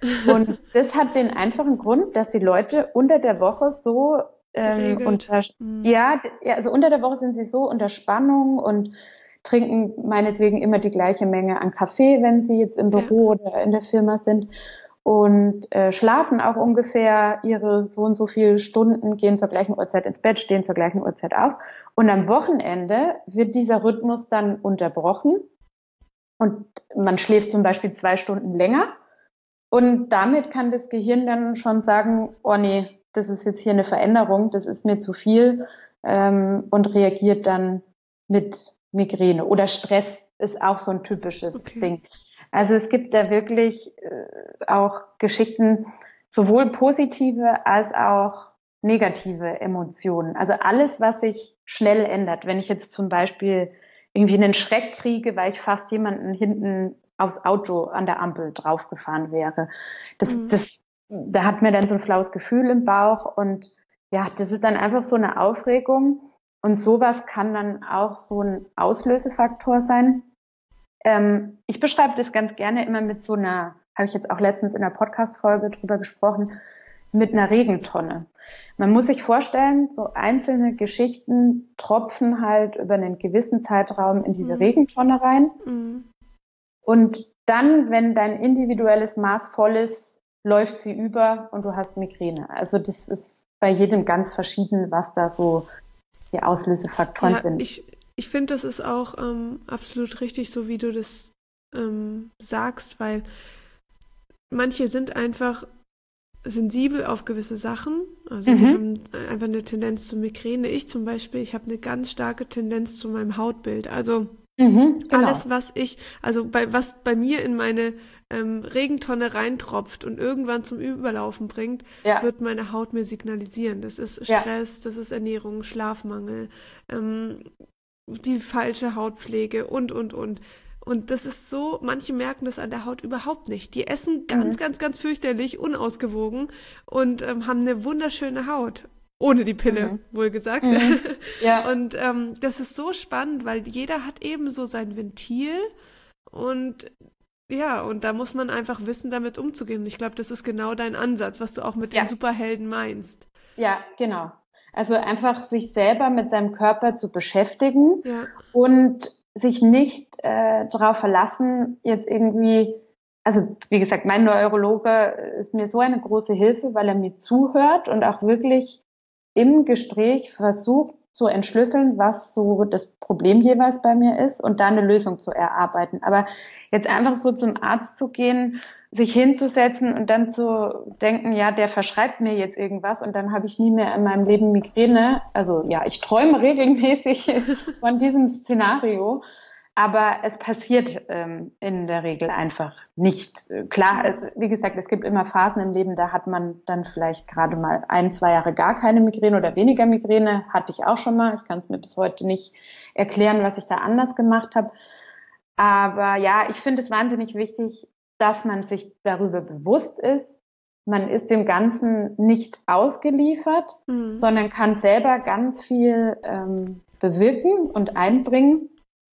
Und das hat den einfachen Grund, dass die Leute unter der Woche so ähm, unter, mhm. ja, also unter der Woche sind sie so unter Spannung und trinken meinetwegen immer die gleiche Menge an Kaffee, wenn sie jetzt im Büro ja. oder in der Firma sind und äh, schlafen auch ungefähr ihre so und so viele Stunden, gehen zur gleichen Uhrzeit ins Bett, stehen zur gleichen Uhrzeit auf. Und am Wochenende wird dieser Rhythmus dann unterbrochen und man schläft zum Beispiel zwei Stunden länger. Und damit kann das Gehirn dann schon sagen, oh nee, das ist jetzt hier eine Veränderung, das ist mir zu viel ähm, und reagiert dann mit Migräne. Oder Stress ist auch so ein typisches okay. Ding. Also es gibt da wirklich äh, auch Geschichten, sowohl positive als auch negative Emotionen. Also alles, was sich schnell ändert. Wenn ich jetzt zum Beispiel irgendwie einen Schreck kriege, weil ich fast jemanden hinten aufs Auto an der Ampel draufgefahren wäre. Das, mhm. das, da hat mir dann so ein flaues Gefühl im Bauch und ja, das ist dann einfach so eine Aufregung und sowas kann dann auch so ein Auslösefaktor sein. Ähm, ich beschreibe das ganz gerne immer mit so einer, habe ich jetzt auch letztens in einer Podcast-Folge drüber gesprochen, mit einer Regentonne. Man muss sich vorstellen, so einzelne Geschichten tropfen halt über einen gewissen Zeitraum in diese mhm. Regentonne rein. Mhm. Und dann, wenn dein individuelles Maß voll ist, läuft sie über und du hast Migräne. Also das ist bei jedem ganz verschieden, was da so die Auslösefaktoren ja, sind. Ich, ich finde, das ist auch ähm, absolut richtig, so wie du das ähm, sagst, weil manche sind einfach sensibel auf gewisse Sachen. Also Mhm. die haben einfach eine Tendenz zur Migräne. Ich zum Beispiel, ich habe eine ganz starke Tendenz zu meinem Hautbild. Also Mhm, genau. alles, was ich, also bei was bei mir in meine ähm, Regentonne reintropft und irgendwann zum Überlaufen bringt, Ja, wird meine Haut mir signalisieren. Das ist ja. Stress, das ist Ernährung, Schlafmangel, ähm, die falsche Hautpflege und, und, und. Und das ist so, manche merken das an der Haut überhaupt nicht. Die essen ganz, Mhm. ganz, ganz fürchterlich, unausgewogen und ähm, haben eine wunderschöne Haut. Ohne die Pille, Mhm. wohlgesagt. Mhm. Ja. Und ähm, das ist so spannend, weil jeder hat eben so sein Ventil und ja, und da muss man einfach wissen, damit umzugehen. Und ich glaube, das ist genau dein Ansatz, was du auch mit den Ja. Superhelden meinst. Ja, genau. Also einfach sich selber mit seinem Körper zu beschäftigen Ja, und sich nicht äh, darauf verlassen, jetzt irgendwie, also wie gesagt, mein Neurologe ist mir so eine große Hilfe, weil er mir zuhört und auch wirklich im Gespräch versucht zu entschlüsseln, was so das Problem jeweils bei mir ist und da eine Lösung zu erarbeiten. Aber jetzt einfach so zum Arzt zu gehen, sich hinzusetzen und dann zu denken, ja, der verschreibt mir jetzt irgendwas und dann habe ich nie mehr in meinem Leben Migräne. Also ja, ich träume regelmäßig von diesem Szenario, aber es passiert ähm, in der Regel einfach nicht. Klar, es, wie gesagt, es gibt immer Phasen im Leben, da hat man dann vielleicht gerade mal ein, zwei Jahre gar keine Migräne oder weniger Migräne. Hatte ich auch schon mal. Ich kann es mir bis heute nicht erklären, was ich da anders gemacht habe. Aber ja, ich finde es wahnsinnig wichtig, dass man sich darüber bewusst ist. Man ist dem Ganzen nicht ausgeliefert, mhm. sondern kann selber ganz viel ähm, bewirken und einbringen.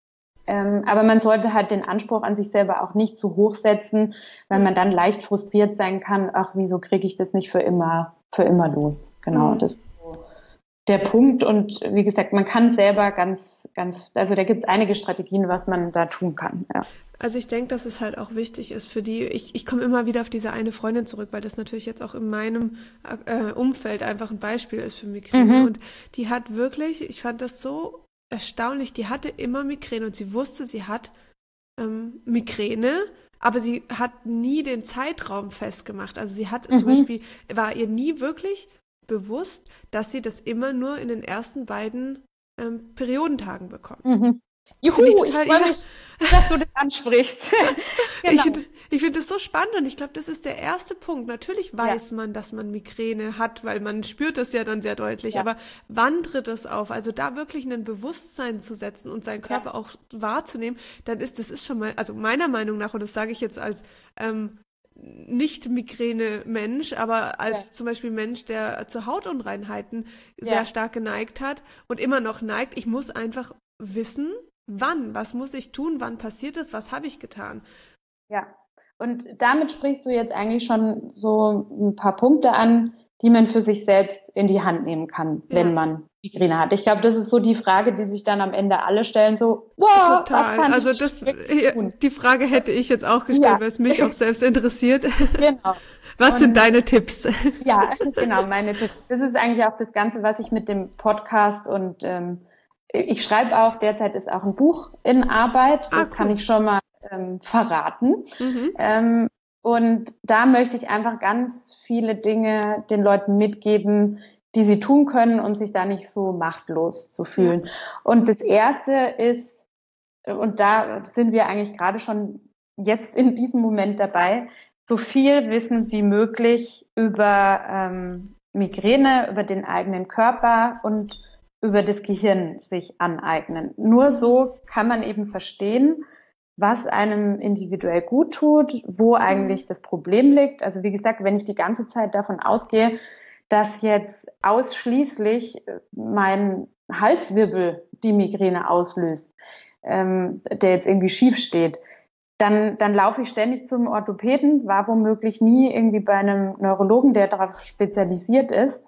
Ähm, aber man sollte halt den Anspruch an sich selber auch nicht zu hoch setzen, weil man dann leicht frustriert sein kann. Ach, wieso kriege ich das nicht für immer, für immer los? Genau, Mhm. das ist so der Punkt. Und wie gesagt, man kann selber ganz, ganz, also da gibt es einige Strategien, was man da tun kann. Ja. Also ich denke, dass es halt auch wichtig ist für die, ich, ich komme immer wieder auf diese eine Freundin zurück, weil das natürlich jetzt auch in meinem äh, Umfeld einfach ein Beispiel ist für Migräne. Mhm. Und die hat wirklich, ich fand das so erstaunlich, die hatte immer Migräne und sie wusste, sie hat ähm, Migräne, aber sie hat nie den Zeitraum festgemacht. Also sie hat Mhm. zum Beispiel, war ihr nie wirklich bewusst, dass sie das immer nur in den ersten beiden ähm, Periodentagen bekommt. Mhm. Juhu, Finde ich, ich total, freue ja. mich, dass du das ansprichst. Ich Genau. finde ich find das so spannend und ich glaube, das ist der erste Punkt. Natürlich weiß man, dass man Migräne hat, weil man spürt das ja dann sehr deutlich. Ja. Aber wann tritt es auf? Also da wirklich ein Bewusstsein zu setzen und seinen Körper Ja. auch wahrzunehmen, dann ist das ist schon mal, also meiner Meinung nach, und das sage ich jetzt als ähm, nicht Migräne-Mensch, aber als Ja. zum Beispiel Mensch, der zu Hautunreinheiten Ja. sehr stark geneigt hat und immer noch neigt, ich muss einfach wissen, wann, was muss ich tun, wann passiert es, was habe ich getan. Ja, und damit sprichst du jetzt eigentlich schon so ein paar Punkte an, die man für sich selbst in die Hand nehmen kann, Ja. wenn man Migräne hat. Ich glaube, das ist so die Frage, die sich dann am Ende alle stellen, so, wow, was Total. kann Also ich das, wirklich ja, tun? die Frage hätte ich jetzt auch gestellt, Ja. weil es mich auch selbst interessiert. Genau. Was Und- sind deine Tipps? Ja, genau, meine Tipps. Das ist eigentlich auch das Ganze, was ich mit dem Podcast und ähm, ich schreibe auch, derzeit ist auch ein Buch in Arbeit, Ah, das cool. kann ich schon mal ähm, verraten. Mhm. Ähm, und da möchte ich einfach ganz viele Dinge den Leuten mitgeben, die sie tun können, um sich da nicht so machtlos zu fühlen. Und das Erste ist, und da sind wir eigentlich gerade schon jetzt in diesem Moment dabei, so viel Wissen wie möglich über ähm, Migräne, über den eigenen Körper und über das Gehirn sich aneignen. Nur so kann man eben verstehen, was einem individuell gut tut, wo eigentlich das Problem liegt. Also wie gesagt, wenn ich die ganze Zeit davon ausgehe, dass jetzt ausschließlich mein Halswirbel die Migräne auslöst, ähm, der jetzt irgendwie schief steht, dann, dann laufe ich ständig zum Orthopäden, war womöglich nie irgendwie bei einem Neurologen, der darauf spezialisiert ist.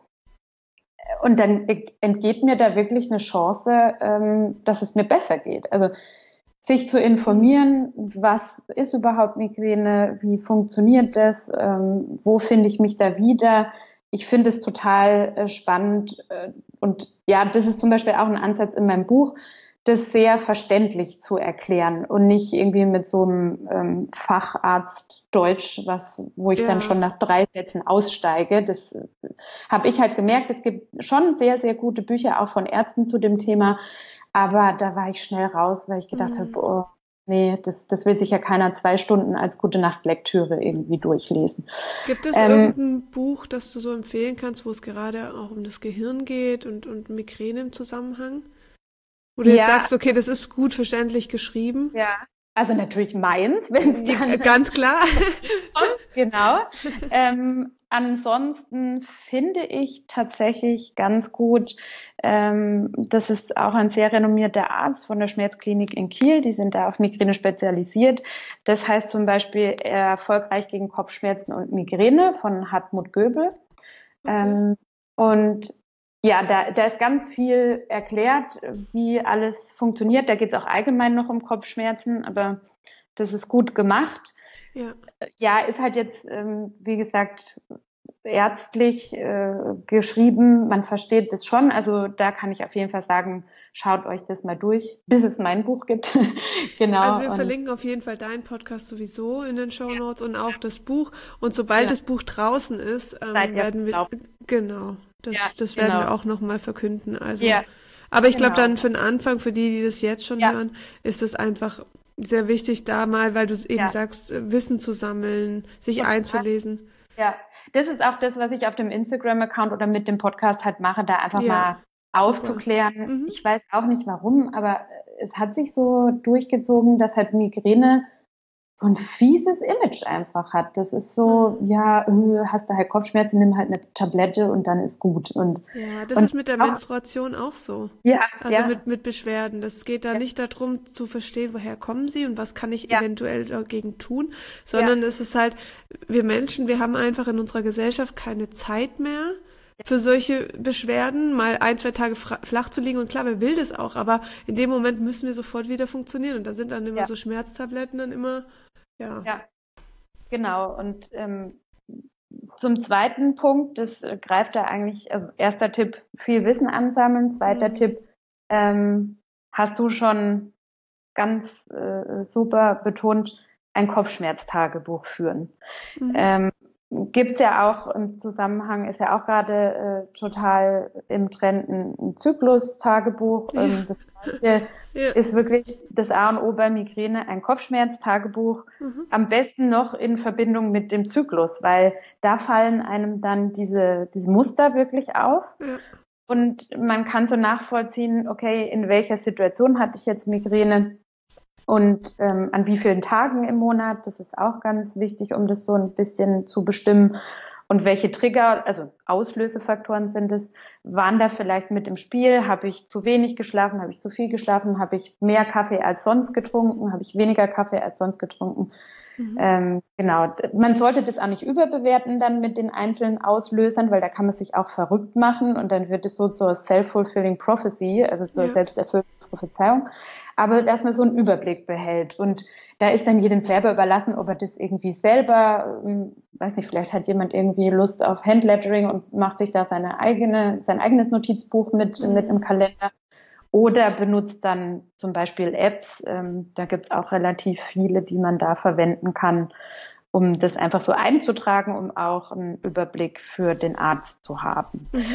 Und dann entgeht mir da wirklich eine Chance, ähm, dass es mir besser geht. Also sich zu informieren, was ist überhaupt Migräne, wie funktioniert das, ähm, wo finde ich mich da wieder. Ich finde es total äh, spannend. Äh, und ja, das ist zum Beispiel auch ein Ansatz in meinem Buch, das sehr verständlich zu erklären und nicht irgendwie mit so einem ähm, Facharzt Deutsch, was, wo ich ja. dann schon nach drei Sätzen aussteige. Das äh, habe ich halt gemerkt. Es gibt schon sehr, sehr gute Bücher auch von Ärzten zu dem Thema, aber da war ich schnell raus, weil ich gedacht mhm. habe, oh, nee, das, das will sich ja keiner zwei Stunden als Gute-Nacht-Lektüre irgendwie durchlesen. Gibt es ähm, irgendein Buch, das du so empfehlen kannst, wo es gerade auch um das Gehirn geht und, und Migräne im Zusammenhang? Wo du ja. jetzt sagst, okay, das ist gut verständlich geschrieben. Ja, also natürlich meins, wenn es dann... Ganz klar. Genau. ähm, ansonsten finde ich tatsächlich ganz gut, ähm, das ist auch ein sehr renommierter Arzt von der Schmerzklinik in Kiel, die sind da auf Migräne spezialisiert. Das heißt zum Beispiel Erfolgreich gegen Kopfschmerzen und Migräne von Hartmut Göbel. Okay. Ähm, und ja, da, da ist ganz viel erklärt, wie alles funktioniert. Da geht es auch allgemein noch um Kopfschmerzen, aber das ist gut gemacht. Ja, ja ist halt jetzt, ähm, wie gesagt, ärztlich äh, geschrieben. Man versteht das schon. Also da kann ich auf jeden Fall sagen, schaut euch das mal durch, bis es mein Buch gibt. Genau. Also wir und verlinken auf jeden Fall deinen Podcast sowieso in den Shownotes ja. und auch das Buch. Und sobald ja. das Buch draußen ist, ähm, werden wir, glaub. genau, das, ja, das werden genau. wir auch nochmal verkünden. Also, ja. Aber ich glaube genau. dann für den Anfang, für die, die das jetzt schon ja. hören, ist es einfach sehr wichtig, da mal, weil du es eben ja. sagst, Wissen zu sammeln, sich und einzulesen. Ja, das ist auch das, was ich auf dem Instagram-Account oder mit dem Podcast halt mache, da einfach ja. mal aufzuklären. Mhm. Ich weiß auch nicht warum, aber es hat sich so durchgezogen, dass halt Migräne so ein fieses Image einfach hat. Das ist so, ja, hast du halt Kopfschmerzen, nimm halt eine Tablette und dann ist gut. Und, ja, das und ist mit der auch, Menstruation auch so. Ja, also ja. mit, mit Beschwerden. Das geht da ja. nicht darum zu verstehen, woher kommen sie und was kann ich ja. eventuell dagegen tun, sondern ja. es ist halt, wir Menschen, wir haben einfach in unserer Gesellschaft keine Zeit mehr für solche Beschwerden, mal ein, zwei Tage flach zu liegen. Und klar, wer will das auch, aber in dem Moment müssen wir sofort wieder funktionieren. Und da sind dann immer ja. so Schmerztabletten dann immer, ja. Ja, genau. Und ähm, zum zweiten Punkt, das äh, greift da eigentlich, also erster Tipp, viel Wissen ansammeln. Zweiter mhm. Tipp, ähm, hast du schon ganz äh, super betont, ein Kopfschmerztagebuch führen. Mhm. Ähm, Gibt's ja auch im Zusammenhang, ist ja auch gerade äh, total im Trend ein, ein Zyklus-Tagebuch. Ja. Ähm, das Gleiche ja. ist wirklich das A und O bei Migräne, ein Kopfschmerz-Tagebuch. Mhm. Am besten noch in Verbindung mit dem Zyklus, weil da fallen einem dann diese, diese Muster wirklich auf. Ja. Und man kann so nachvollziehen, okay, in welcher Situation hatte ich jetzt Migräne? Und ähm, an wie vielen Tagen im Monat, das ist auch ganz wichtig, um das so ein bisschen zu bestimmen. Und welche Trigger, also Auslösefaktoren sind es, waren da vielleicht mit im Spiel? Habe ich zu wenig geschlafen? Habe ich zu viel geschlafen? Habe ich mehr Kaffee als sonst getrunken? Habe ich weniger Kaffee als sonst getrunken? Mhm. Ähm, genau, man sollte das auch nicht überbewerten dann mit den einzelnen Auslösern, weil da kann man sich auch verrückt machen und dann wird es so zur self-fulfilling prophecy, also zur ja. selbsterfüllenden Prophezeiung. Aber dass man so einen Überblick behält. Und da ist dann jedem selber überlassen, ob er das irgendwie selber, weiß nicht, vielleicht hat jemand irgendwie Lust auf Handlettering und macht sich da seine eigene, sein eigenes Notizbuch mit, mhm. mit im Kalender. Oder benutzt dann zum Beispiel Apps. Ähm, da gibt es auch relativ viele, die man da verwenden kann, um das einfach so einzutragen, um auch einen Überblick für den Arzt zu haben. Mhm.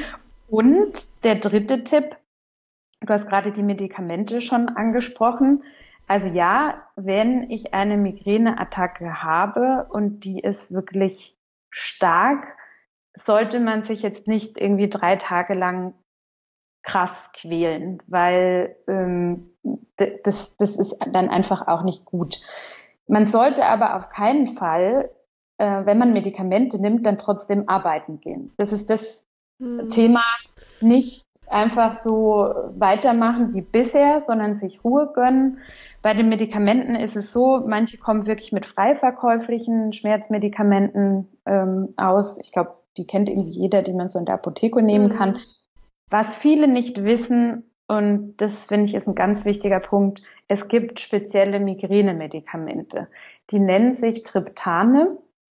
Und der dritte Tipp, du hast gerade die Medikamente schon angesprochen. Also ja, wenn ich eine Migräneattacke habe und die ist wirklich stark, sollte man sich jetzt nicht irgendwie drei Tage lang krass quälen, weil ähm, das, das ist dann einfach auch nicht gut. Man sollte aber auf keinen Fall, äh, wenn man Medikamente nimmt, dann trotzdem arbeiten gehen. Das ist das hm. Thema, nicht einfach so weitermachen wie bisher, sondern sich Ruhe gönnen. Bei den Medikamenten ist es so, manche kommen wirklich mit frei verkäuflichen Schmerzmedikamenten ähm, aus. Ich glaube, die kennt irgendwie jeder, die man so in der Apotheke nehmen mhm. kann. Was viele nicht wissen, und das finde ich ist ein ganz wichtiger Punkt, es gibt spezielle Migränemedikamente. Die nennen sich Triptane.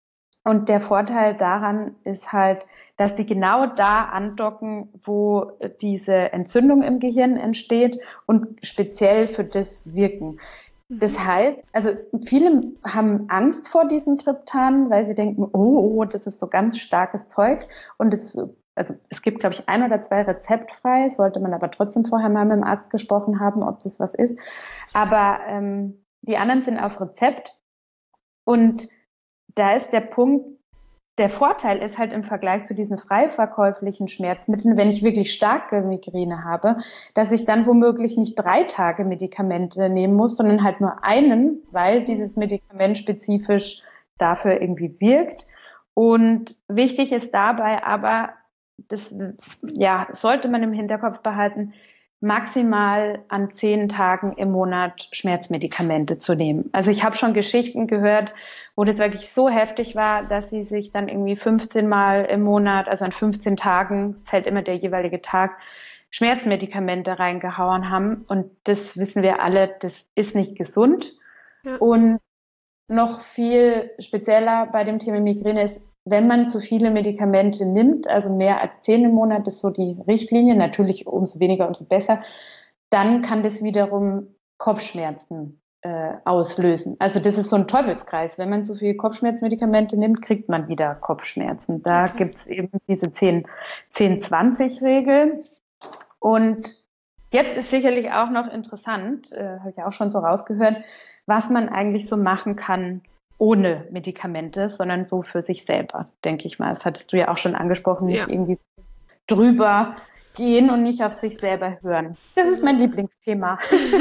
Und der Vorteil daran ist halt, dass die genau da andocken, wo diese Entzündung im Gehirn entsteht und speziell für das wirken. Das heißt, also viele haben Angst vor diesen Triptanen, weil sie denken, oh, oh, das ist so ganz starkes Zeug. Und es, also es gibt, glaube ich, ein oder zwei rezeptfrei, sollte man aber trotzdem vorher mal mit dem Arzt gesprochen haben, ob das was ist. Aber ähm, die anderen sind auf Rezept. Und da ist der Punkt, der Vorteil ist halt im Vergleich zu diesen frei verkäuflichen Schmerzmitteln, wenn ich wirklich starke Migräne habe, dass ich dann womöglich nicht drei Tage Medikamente nehmen muss, sondern halt nur einen, weil dieses Medikament spezifisch dafür irgendwie wirkt. Und wichtig ist dabei aber, das ja, sollte man im Hinterkopf behalten, maximal an zehn Tagen im Monat Schmerzmedikamente zu nehmen. Also ich habe schon Geschichten gehört, wo das wirklich so heftig war, dass sie sich dann irgendwie fünfzehn Mal im Monat, also an fünfzehn Tagen, es zählt immer der jeweilige Tag, Schmerzmedikamente reingehauen haben. Und das wissen wir alle, das ist nicht gesund. Ja. Und noch viel spezieller bei dem Thema Migräne ist, wenn man zu viele Medikamente nimmt, also mehr als zehn im Monat ist so die Richtlinie, natürlich umso weniger, umso besser, dann kann das wiederum Kopfschmerzen äh, auslösen. Also das ist so ein Teufelskreis. Wenn man zu viele Kopfschmerzmedikamente nimmt, kriegt man wieder Kopfschmerzen. Da okay. gibt es eben diese zehn zwanzig Regel. Und jetzt ist sicherlich auch noch interessant, äh, habe ich auch schon so rausgehört, was man eigentlich so machen kann, ohne Medikamente, sondern so für sich selber, denke ich mal. Das hattest du ja auch schon angesprochen, nicht ja. irgendwie drüber gehen und nicht auf sich selber hören. Das ist mein Lieblingsthema.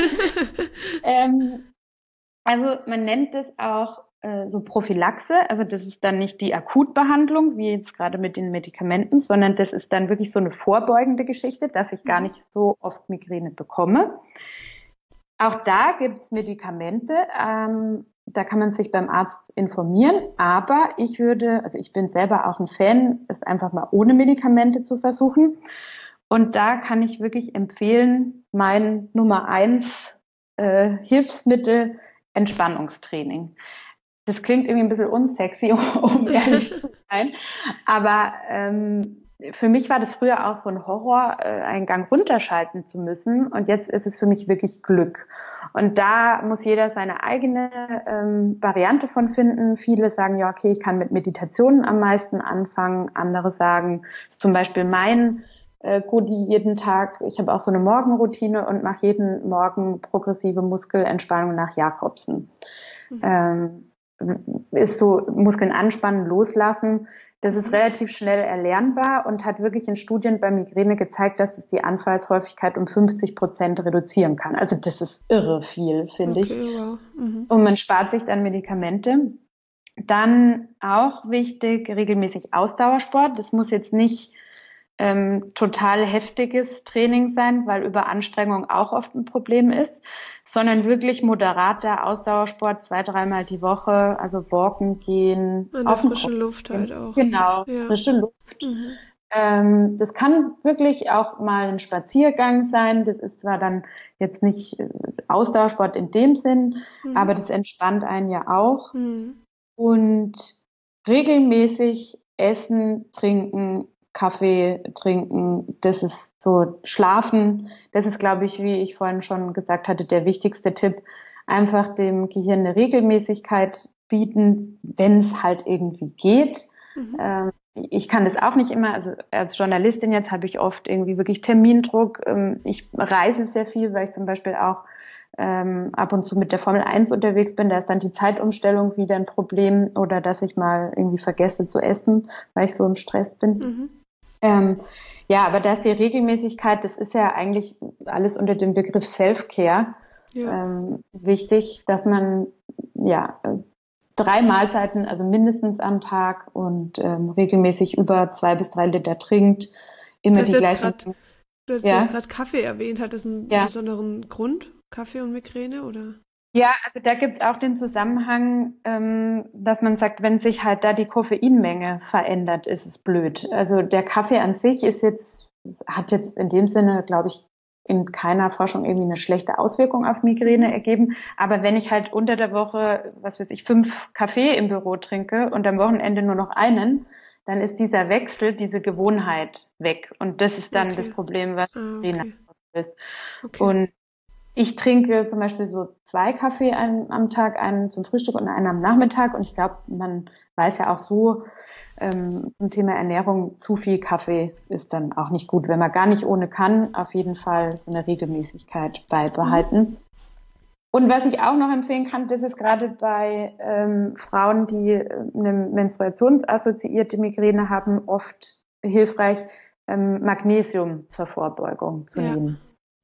ähm, also man nennt es auch äh, so Prophylaxe, also das ist dann nicht die Akutbehandlung, wie jetzt gerade mit den Medikamenten, sondern das ist dann wirklich so eine vorbeugende Geschichte, dass ich gar nicht so oft Migräne bekomme. Auch da gibt es Medikamente, ähm, da kann man sich beim Arzt informieren, aber ich würde, also ich bin selber auch ein Fan, es einfach mal ohne Medikamente zu versuchen. Und da kann ich wirklich empfehlen, mein Nummer eins äh, Hilfsmittel, Entspannungstraining. Das klingt irgendwie ein bisschen unsexy, um ehrlich zu sein, aber ähm, für mich war das früher auch so ein Horror, einen Gang runterschalten zu müssen. Und jetzt ist es für mich wirklich Glück. Und da muss jeder seine eigene ähm, Variante von finden. Viele sagen, ja, okay, ich kann mit Meditationen am meisten anfangen. Andere sagen, das ist zum Beispiel mein äh, Goodie jeden Tag. Ich habe auch so eine Morgenroutine und mache jeden Morgen progressive Muskelentspannung nach Jakobsen. Mhm. Ähm, ist so Muskeln anspannen, loslassen. Das ist relativ schnell erlernbar und hat wirklich in Studien bei Migräne gezeigt, dass es die Anfallshäufigkeit um fünfzig Prozent reduzieren kann. Also das ist irre viel, finde okay, ich. Wow. Mhm. Und man spart sich dann Medikamente. Dann auch wichtig, regelmäßig Ausdauersport. Das muss jetzt nicht ähm, total heftiges Training sein, weil Überanstrengung auch oft ein Problem ist, sondern wirklich moderater Ausdauersport, zwei, dreimal die Woche, also walken gehen. An der frischen Luft halt auch. Genau, ja. Frische Luft. Mhm. Ähm, das kann wirklich auch mal ein Spaziergang sein. Das ist zwar dann jetzt nicht Ausdauersport in dem Sinn, mhm. aber das entspannt einen ja auch. Mhm. Und regelmäßig essen, trinken, Kaffee trinken, das ist so Schlafen, das ist, glaube ich, wie ich vorhin schon gesagt hatte, der wichtigste Tipp. Einfach dem Gehirn eine Regelmäßigkeit bieten, wenn es halt irgendwie geht. Mhm. Ähm, ich kann das auch nicht immer, also als Journalistin jetzt habe ich oft irgendwie wirklich Termindruck. Ähm, ich reise sehr viel, weil ich zum Beispiel auch ähm, ab und zu mit der Formel eins unterwegs bin. Da ist dann die Zeitumstellung wieder ein Problem oder dass ich mal irgendwie vergesse zu essen, weil ich so im Stress bin. Mhm. Ähm, ja, aber da ist die Regelmäßigkeit, das ist ja eigentlich alles unter dem Begriff Self-Care ja. ähm, wichtig, dass man ja drei Mahlzeiten, also mindestens am Tag und ähm, regelmäßig über zwei bis drei Liter trinkt, immer die gleichen. Grad, du hast ja gerade Kaffee erwähnt, hat das einen ja. besonderen Grund, Kaffee und Migräne, oder? Ja, also da gibt es auch den Zusammenhang, ähm, dass man sagt, wenn sich halt da die Koffeinmenge verändert, ist es blöd. Also der Kaffee an sich ist jetzt, hat jetzt in dem Sinne, glaube ich, in keiner Forschung irgendwie eine schlechte Auswirkung auf Migräne ergeben. Aber wenn ich halt unter der Woche, was weiß ich, fünf Kaffee im Büro trinke und am Wochenende nur noch einen, dann ist dieser Wechsel, diese Gewohnheit weg. Und das ist dann okay. das Problem, was Migräne ah, okay. auslöst. Okay. Und ich trinke zum Beispiel so zwei Kaffee einen, am Tag, einen zum Frühstück und einen am Nachmittag. Und ich glaube, man weiß ja auch so, ähm, zum Thema Ernährung, zu viel Kaffee ist dann auch nicht gut. Wenn man gar nicht ohne kann, auf jeden Fall so eine Regelmäßigkeit beibehalten. Mhm. Und was ich auch noch empfehlen kann, das ist gerade bei ähm, Frauen, die eine menstruationsassoziierte Migräne haben, oft hilfreich, ähm, Magnesium zur Vorbeugung zu ja. nehmen.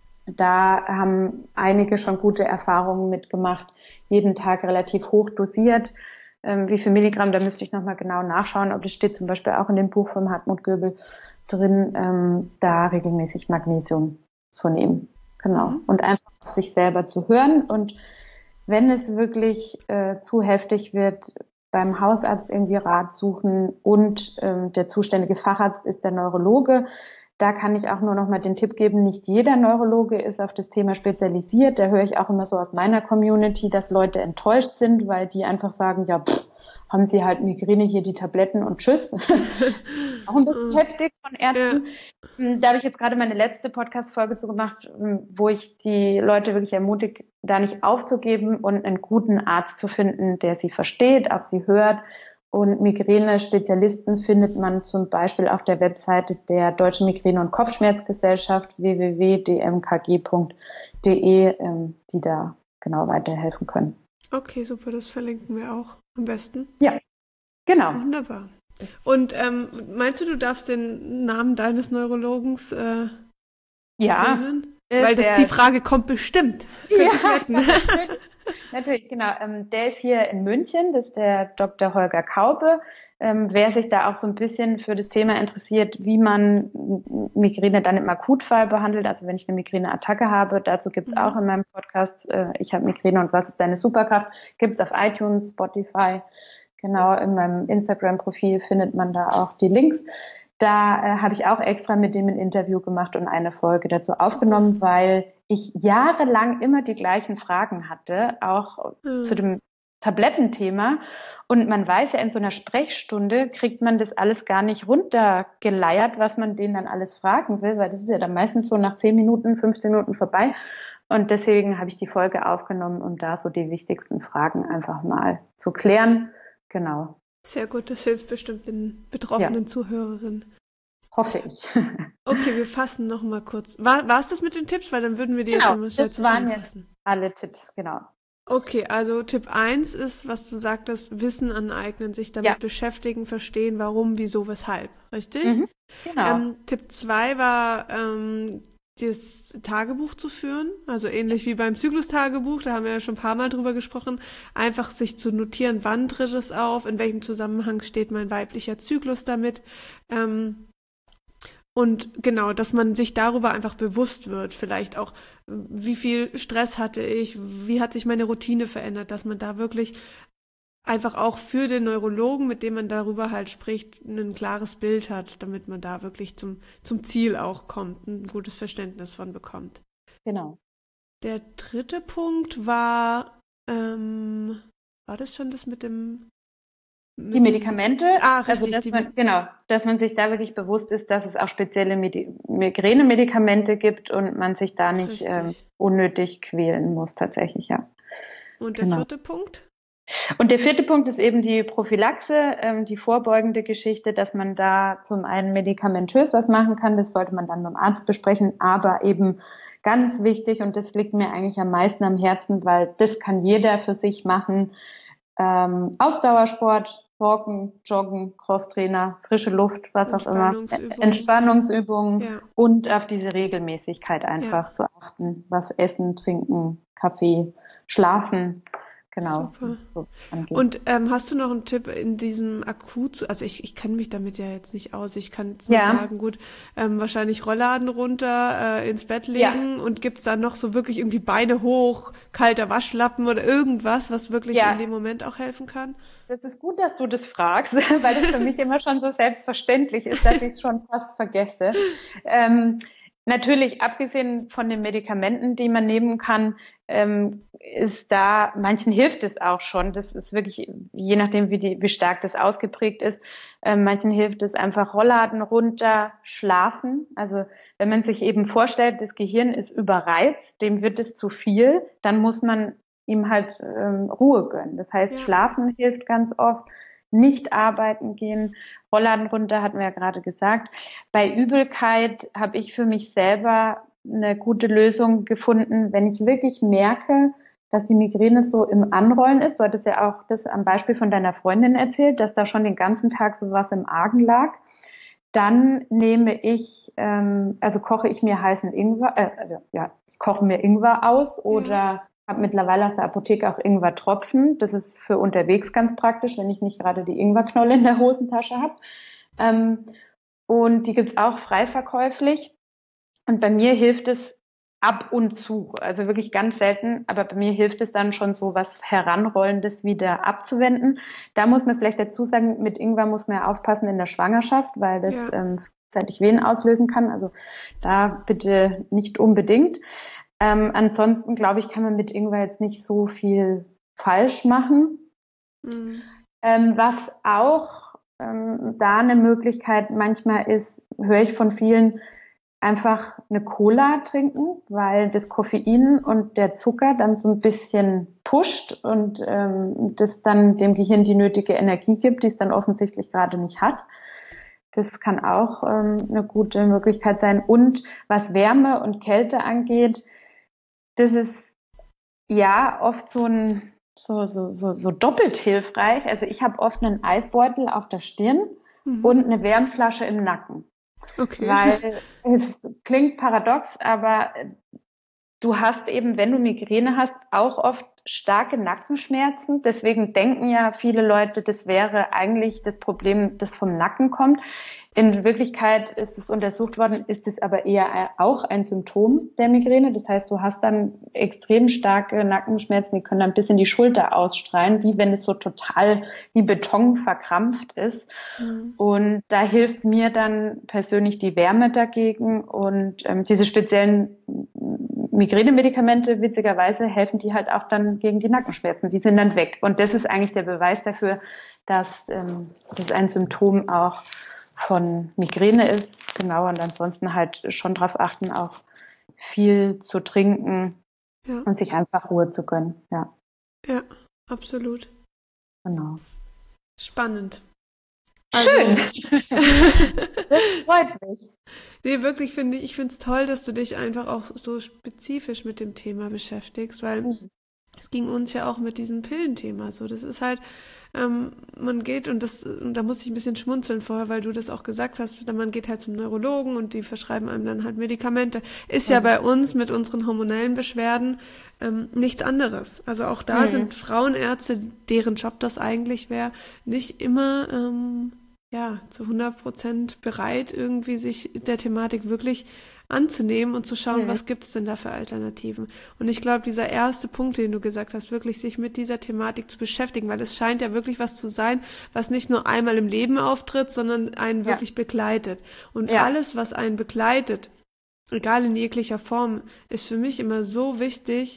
Da haben einige schon gute Erfahrungen mitgemacht, jeden Tag relativ hoch dosiert. Ähm, wie viel Milligramm, da müsste ich nochmal genau nachschauen, aber das steht zum Beispiel auch in dem Buch von Hartmut Göbel drin, ähm, da regelmäßig Magnesium zu nehmen. Genau. Mhm. Und einfach auf sich selber zu hören. Und wenn es wirklich äh, zu heftig wird, beim Hausarzt irgendwie Rat suchen und ähm, der zuständige Facharzt ist der Neurologe. Da kann ich auch nur noch mal den Tipp geben, nicht jeder Neurologe ist auf das Thema spezialisiert. Da höre ich auch immer so aus meiner Community, dass Leute enttäuscht sind, weil die einfach sagen, ja, pff, haben sie halt Migräne, hier die Tabletten und tschüss. Auch ein bisschen heftig von Ärzten. Ja. Da habe ich jetzt gerade meine letzte Podcast-Folge zu gemacht, wo ich die Leute wirklich ermutige, da nicht aufzugeben und einen guten Arzt zu finden, der sie versteht, auf sie hört. Und Migräne-Spezialisten findet man zum Beispiel auf der Webseite der Deutschen Migräne- und Kopfschmerzgesellschaft w w w punkt d m k g punkt d e, die da genau weiterhelfen können. Okay, super, das verlinken wir auch am besten. Ja, genau. Wunderbar. Und ähm, meinst du, du darfst den Namen deines Neurologens äh, ja, erwähnen? Weil das, die Frage kommt bestimmt. Ja, natürlich, natürlich, genau. Ähm, der ist hier in München, das ist der Doktor Holger Kaube. Ähm, wer sich da auch so ein bisschen für das Thema interessiert, wie man Migräne dann im Akutfall behandelt, also wenn ich eine Migräneattacke habe, dazu gibt es mhm. auch in meinem Podcast, äh, ich habe Migräne und was ist deine Superkraft, gibt es auf iTunes, Spotify, genau, in meinem Instagram-Profil findet man da auch die Links. Da äh, habe ich auch extra mit dem ein Interview gemacht und eine Folge dazu aufgenommen, weil ich jahrelang immer die gleichen Fragen hatte, auch mhm. zu dem Tablettenthema. Und man weiß ja, in so einer Sprechstunde kriegt man das alles gar nicht runtergeleiert, was man denen dann alles fragen will, weil das ist ja dann meistens so nach zehn Minuten, fünfzehn Minuten vorbei. Und deswegen habe ich die Folge aufgenommen, um da so die wichtigsten Fragen einfach mal zu klären. Genau. Sehr gut, das hilft bestimmt den betroffenen ja. Zuhörerinnen. Hoffe ich. Okay, wir fassen noch mal kurz. War es das mit den Tipps? Weil dann würden wir die genau, jetzt mal das waren jetzt alle Tipps, genau. Okay, also Tipp eins ist, was du sagtest, Wissen aneignen, sich damit ja. beschäftigen, verstehen, warum, wieso, weshalb. Richtig? Mhm, genau. Ähm, Tipp zwei war, ähm, das Tagebuch zu führen, also ähnlich wie beim Zyklus-Tagebuch, da haben wir ja schon ein paar Mal drüber gesprochen, einfach sich zu notieren, wann tritt es auf, in welchem Zusammenhang steht mein weiblicher Zyklus damit, ähm, und genau, dass man sich darüber einfach bewusst wird, vielleicht auch, wie viel Stress hatte ich, wie hat sich meine Routine verändert, dass man da wirklich einfach auch für den Neurologen, mit dem man darüber halt spricht, ein klares Bild hat, damit man da wirklich zum, zum Ziel auch kommt, ein gutes Verständnis von bekommt. Genau. Der dritte Punkt war, ähm, war das schon das mit dem Die Medikamente, ah, richtig, also dass die man, genau, dass man sich da wirklich bewusst ist, dass es auch spezielle Medi- Migräne-Medikamente gibt und man sich da nicht ähm, unnötig quälen muss, tatsächlich, ja. Und der genau. vierte Punkt? Und der vierte Punkt ist eben die Prophylaxe, ähm, die vorbeugende Geschichte, dass man da zum einen medikamentös was machen kann, das sollte man dann mit dem Arzt besprechen, aber eben ganz wichtig, und das liegt mir eigentlich am meisten am Herzen, weil das kann jeder für sich machen, ähm, Ausdauersport, Walken, Joggen, Crosstrainer, frische Luft, was auch immer, Entspannungsübungen ja. und auf diese Regelmäßigkeit einfach ja. zu achten, was essen, trinken, Kaffee, schlafen. Genau. Super. So und ähm, hast du noch einen Tipp in diesem Akut, also ich, ich kenne mich damit ja jetzt nicht aus, ich kann jetzt nur ja. sagen, gut, ähm, wahrscheinlich Rollladen runter, äh, ins Bett legen ja. und gibt's da noch so wirklich irgendwie Beine hoch, kalter Waschlappen oder irgendwas, was wirklich ja. in dem Moment auch helfen kann? Das ist gut, dass du das fragst, weil das für mich immer schon so selbstverständlich ist, dass ich es schon fast vergesse. Ähm, natürlich, abgesehen von den Medikamenten, die man nehmen kann, ähm, ist da, manchen hilft es auch schon. Das ist wirklich, je nachdem, wie, die, wie stark das ausgeprägt ist, äh, manchen hilft es einfach Rollladen runter, schlafen. Also wenn man sich eben vorstellt, das Gehirn ist überreizt, dem wird es zu viel, dann muss man ihm halt ähm, Ruhe gönnen. Das heißt, ja. Schlafen hilft ganz oft, nicht arbeiten gehen, Rollladen runter, hatten wir ja gerade gesagt. Bei Übelkeit habe ich für mich selber eine gute Lösung gefunden, wenn ich wirklich merke, dass die Migräne so im Anrollen ist. Du hattest ja auch das am Beispiel von deiner Freundin erzählt, dass da schon den ganzen Tag so was im Argen lag. Dann nehme ich, ähm, also koche ich mir heißen Ingwer, äh, also ja, ich koche mir Ingwer aus oder ja. habe mittlerweile aus der Apotheke auch Ingwertropfen. Das ist für unterwegs ganz praktisch, wenn ich nicht gerade die Ingwerknolle in der Hosentasche habe. Ähm, und die gibt's auch frei verkäuflich. Und bei mir hilft es ab und zu, also wirklich ganz selten, aber bei mir hilft es dann schon so was Heranrollendes wieder abzuwenden. Da muss man vielleicht dazu sagen, mit Ingwer muss man ja aufpassen in der Schwangerschaft, weil das ja. ähm, frühzeitig Wehen auslösen kann. Also da bitte nicht unbedingt. Ähm, ansonsten, glaube ich, kann man mit Ingwer jetzt nicht so viel falsch machen. Mhm. Ähm, was auch ähm, da eine Möglichkeit manchmal ist, höre ich von vielen, einfach eine Cola trinken, weil das Koffein und der Zucker dann so ein bisschen pusht und ähm, das dann dem Gehirn die nötige Energie gibt, die es dann offensichtlich gerade nicht hat. Das kann auch ähm, eine gute Möglichkeit sein. Und was Wärme und Kälte angeht, das ist ja oft so ein so so so, so doppelt hilfreich. Also ich habe oft einen Eisbeutel auf der Stirn mhm. und eine Wärmflasche im Nacken. Okay. Weil es klingt paradox, aber du hast eben, wenn du Migräne hast, auch oft starke Nackenschmerzen. Deswegen denken ja viele Leute, das wäre eigentlich das Problem, das vom Nacken kommt. In Wirklichkeit ist es untersucht worden, ist es aber eher auch ein Symptom der Migräne. Das heißt, du hast dann extrem starke Nackenschmerzen, die können dann bis in die Schulter ausstrahlen, wie wenn es so total wie Beton verkrampft ist. Mhm. Und da hilft mir dann persönlich die Wärme dagegen. Und ähm, diese speziellen Migränemedikamente, witzigerweise, helfen die halt auch dann gegen die Nackenschmerzen. Die sind dann weg. Und das ist eigentlich der Beweis dafür, dass ähm, das ein Symptom auch von Migräne ist, genau, und ansonsten halt schon darauf achten, auch viel zu trinken ja. und sich einfach Ruhe zu gönnen, ja. Ja, absolut. Genau. Spannend. Schön. Also, das freut mich. Nee, wirklich finde ich, ich finde es toll, dass du dich einfach auch so spezifisch mit dem Thema beschäftigst, weil mhm. es ging uns ja auch mit diesem Pillenthema so. Das ist halt, ähm, man geht, und das, und da musste ich ein bisschen schmunzeln vorher, weil du das auch gesagt hast, man geht halt zum Neurologen und die verschreiben einem dann halt Medikamente. Ist ja, ja bei uns mit unseren hormonellen Beschwerden ähm, nichts anderes. Also auch da mhm. sind Frauenärzte, deren Job das eigentlich wäre, nicht immer ähm, ja zu hundert Prozent bereit, irgendwie sich der Thematik wirklich anzunehmen und zu schauen, mhm. was gibt es denn da für Alternativen. Und ich glaube, dieser erste Punkt, den du gesagt hast, wirklich sich mit dieser Thematik zu beschäftigen, weil es scheint ja wirklich was zu sein, was nicht nur einmal im Leben auftritt, sondern einen ja. wirklich begleitet. Und ja. alles, was einen begleitet, egal in jeglicher Form, ist für mich immer so wichtig,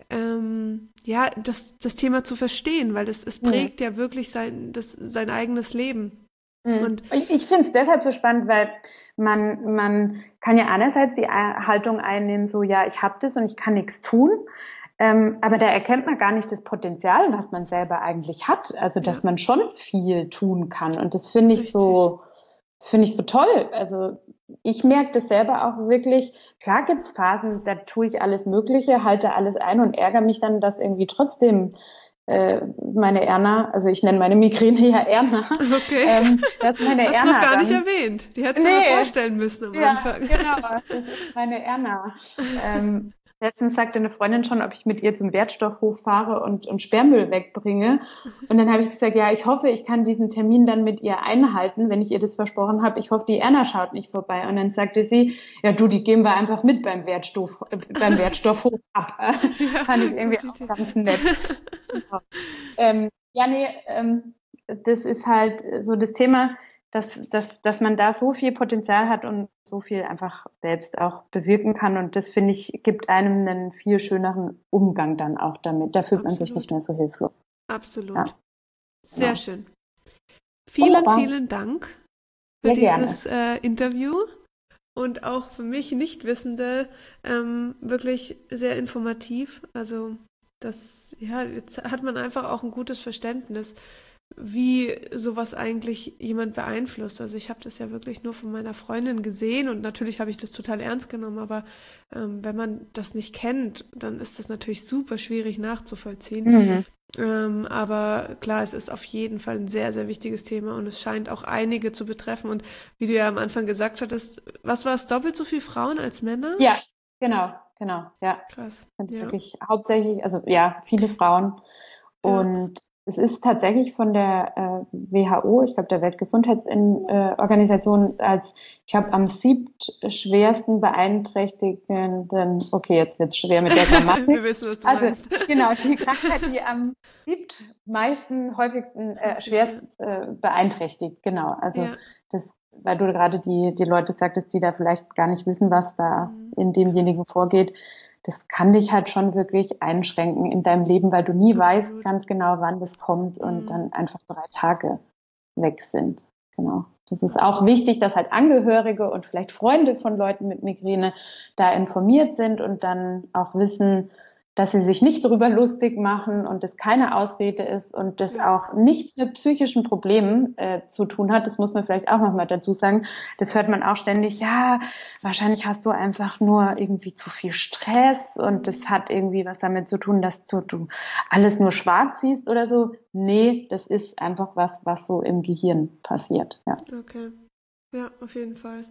ähm, ja, das, das Thema zu verstehen, weil es, es prägt mhm. ja wirklich sein, das, sein eigenes Leben. Mhm. Und ich, ich finde es deshalb so spannend, weil man, man kann ja einerseits die Haltung einnehmen, so ja, ich habe das und ich kann nichts tun, ähm, aber da erkennt man gar nicht das Potenzial, was man selber eigentlich hat, also dass ja. man schon viel tun kann, und das finde ich Richtig. so, das finde ich so toll. Also ich merke das selber auch wirklich, klar gibt's Phasen, da tue ich alles Mögliche, halte alles ein und ärgere mich dann, dass irgendwie trotzdem meine Erna, also ich nenne meine Migräne ja Erna. Okay. Ähm, das ist meine Hast Erna. du noch gar dann, nicht erwähnt. Die hättest du nee. mal vorstellen müssen am ja, Anfang. Genau, das ist meine Erna. ähm, letztens sagte eine Freundin schon, ob ich mit ihr zum Wertstoffhof fahre und, und Sperrmüll wegbringe. Und dann habe ich gesagt, ja, ich hoffe, ich kann diesen Termin dann mit ihr einhalten, wenn ich ihr das versprochen habe. Ich hoffe, die Erna schaut nicht vorbei. Und dann sagte sie, ja du, die geben wir einfach mit beim Wertstoff, äh, beim Wertstoffhof ab. Ja, fand ich irgendwie auch ganz nett. ähm, ja, nee, ähm, das ist halt so das Thema. dass, dass, dass man da so viel Potenzial hat und so viel einfach selbst auch bewirken kann. Und das, finde ich, gibt einem einen viel schöneren Umgang dann auch damit. Da fühlt Absolut. man sich nicht mehr so hilflos. Absolut. Ja. Sehr Genau. schön. Vielen, Wunderbar. vielen Dank für Sehr dieses äh, Interview und auch für mich Nichtwissende ähm, wirklich sehr informativ. Also das, ja, jetzt hat man einfach auch ein gutes Verständnis, wie sowas eigentlich jemand beeinflusst. Also ich habe das ja wirklich nur von meiner Freundin gesehen und natürlich habe ich das total ernst genommen, aber ähm, wenn man das nicht kennt, dann ist das natürlich super schwierig nachzuvollziehen. Mhm. Ähm, aber klar, es ist auf jeden Fall ein sehr, sehr wichtiges Thema und es scheint auch einige zu betreffen. Und wie du ja am Anfang gesagt hattest, was war es, doppelt so viele Frauen als Männer? Ja, genau, genau, ja. Krass. Das ist Ja. wirklich hauptsächlich, also ja, viele Frauen. Ja. Und es ist tatsächlich von der äh, W H O, ich glaube der Weltgesundheitsorganisation, als, ich glaube, am siebtschwersten beeinträchtigenden, okay, jetzt wird's schwer mit der Grammatik. Wir wissen, was du Also meinst. genau, die Krankheit, die am siebtmeisten, häufigsten, äh, schwerst äh, beeinträchtigt, genau. Also Ja. das, weil du gerade die, die Leute sagtest, die da vielleicht gar nicht wissen, was da Mhm. in demjenigen vorgeht. Das kann dich halt schon wirklich einschränken in deinem Leben, weil du nie Absolut. weißt ganz genau, wann das kommt und Mhm. dann einfach drei Tage weg sind. Genau. Das ist auch wichtig, dass halt Angehörige und vielleicht Freunde von Leuten mit Migräne da informiert sind und dann auch wissen, dass sie sich nicht darüber lustig machen und es keine Ausrede ist und das Ja. auch nichts mit psychischen Problemen äh, zu tun hat. Das muss man vielleicht auch nochmal dazu sagen. Das hört man auch ständig, ja, wahrscheinlich hast du einfach nur irgendwie zu viel Stress und das hat irgendwie was damit zu tun, dass du, du alles nur schwarz siehst oder so. Nee, das ist einfach was, was so im Gehirn passiert. Ja. Okay. Ja, auf jeden Fall.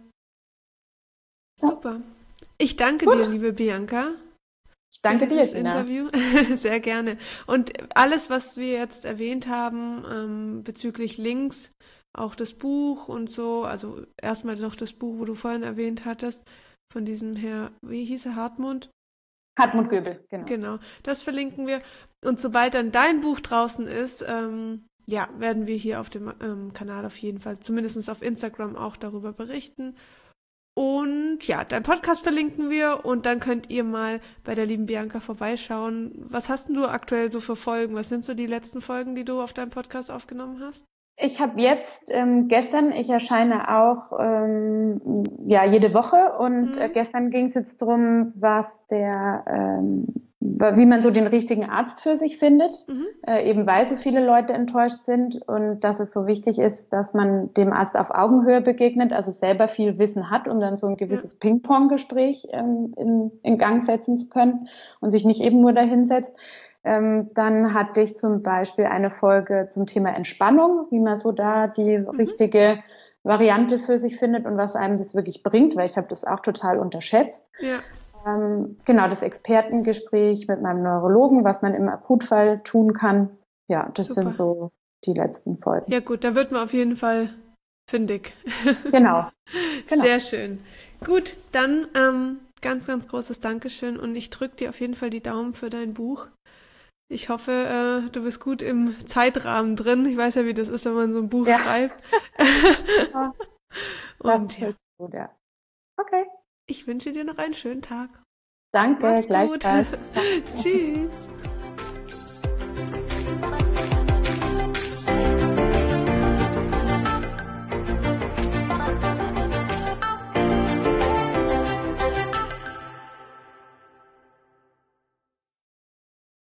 Ja. Super. Ich danke Gut. dir, liebe Bianca. Ich danke für dir, dieses Tina. Interview. Sehr gerne. Und alles, was wir jetzt erwähnt haben, ähm, bezüglich Links, auch das Buch und so, also erstmal noch das Buch, wo du vorhin erwähnt hattest, von diesem Herr, wie hieß er, Hartmut? Hartmut Göbel, genau. Genau, das verlinken wir. Und sobald dann dein Buch draußen ist, ähm, ja, werden wir hier auf dem ähm, Kanal auf jeden Fall, zumindest auf Instagram auch darüber berichten. Und ja, dein Podcast verlinken wir und dann könnt ihr mal bei der lieben Bianca vorbeischauen. Was hast denn du aktuell so für Folgen? Was sind so die letzten Folgen, die du auf deinem Podcast aufgenommen hast? Ich habe jetzt ähm, gestern, ich erscheine auch ähm, ja jede Woche und Mhm. äh, gestern ging es jetzt drum, was der, ähm, wie man so den richtigen Arzt für sich findet, Mhm. äh, eben weil so viele Leute enttäuscht sind und dass es so wichtig ist, dass man dem Arzt auf Augenhöhe begegnet, also selber viel Wissen hat, um dann so ein gewisses Ja. Ping-Pong-Gespräch ähm, in, in Gang setzen zu können und sich nicht eben nur dahinsetzt. Ähm, dann hatte ich zum Beispiel eine Folge zum Thema Entspannung, wie man so da die Mhm. richtige Variante für sich findet und was einem das wirklich bringt, weil ich habe das auch total unterschätzt. Ja. Ähm, genau, das Expertengespräch mit meinem Neurologen, was man im Akutfall tun kann. Ja, das Super. sind so die letzten Folgen. Ja gut, da wird man auf jeden Fall fündig. Genau. Genau. Sehr schön. Gut, dann ähm, ganz, ganz großes Dankeschön und ich drücke dir auf jeden Fall die Daumen für dein Buch. Ich hoffe, äh, du bist gut im Zeitrahmen drin. Ich weiß ja, wie das ist, wenn man so ein Buch Ja. schreibt. Ja, Und das ja, ist gut, ja. Okay. ich wünsche dir noch einen schönen Tag. Danke, Mach's gut. gleichfalls. Tschüss.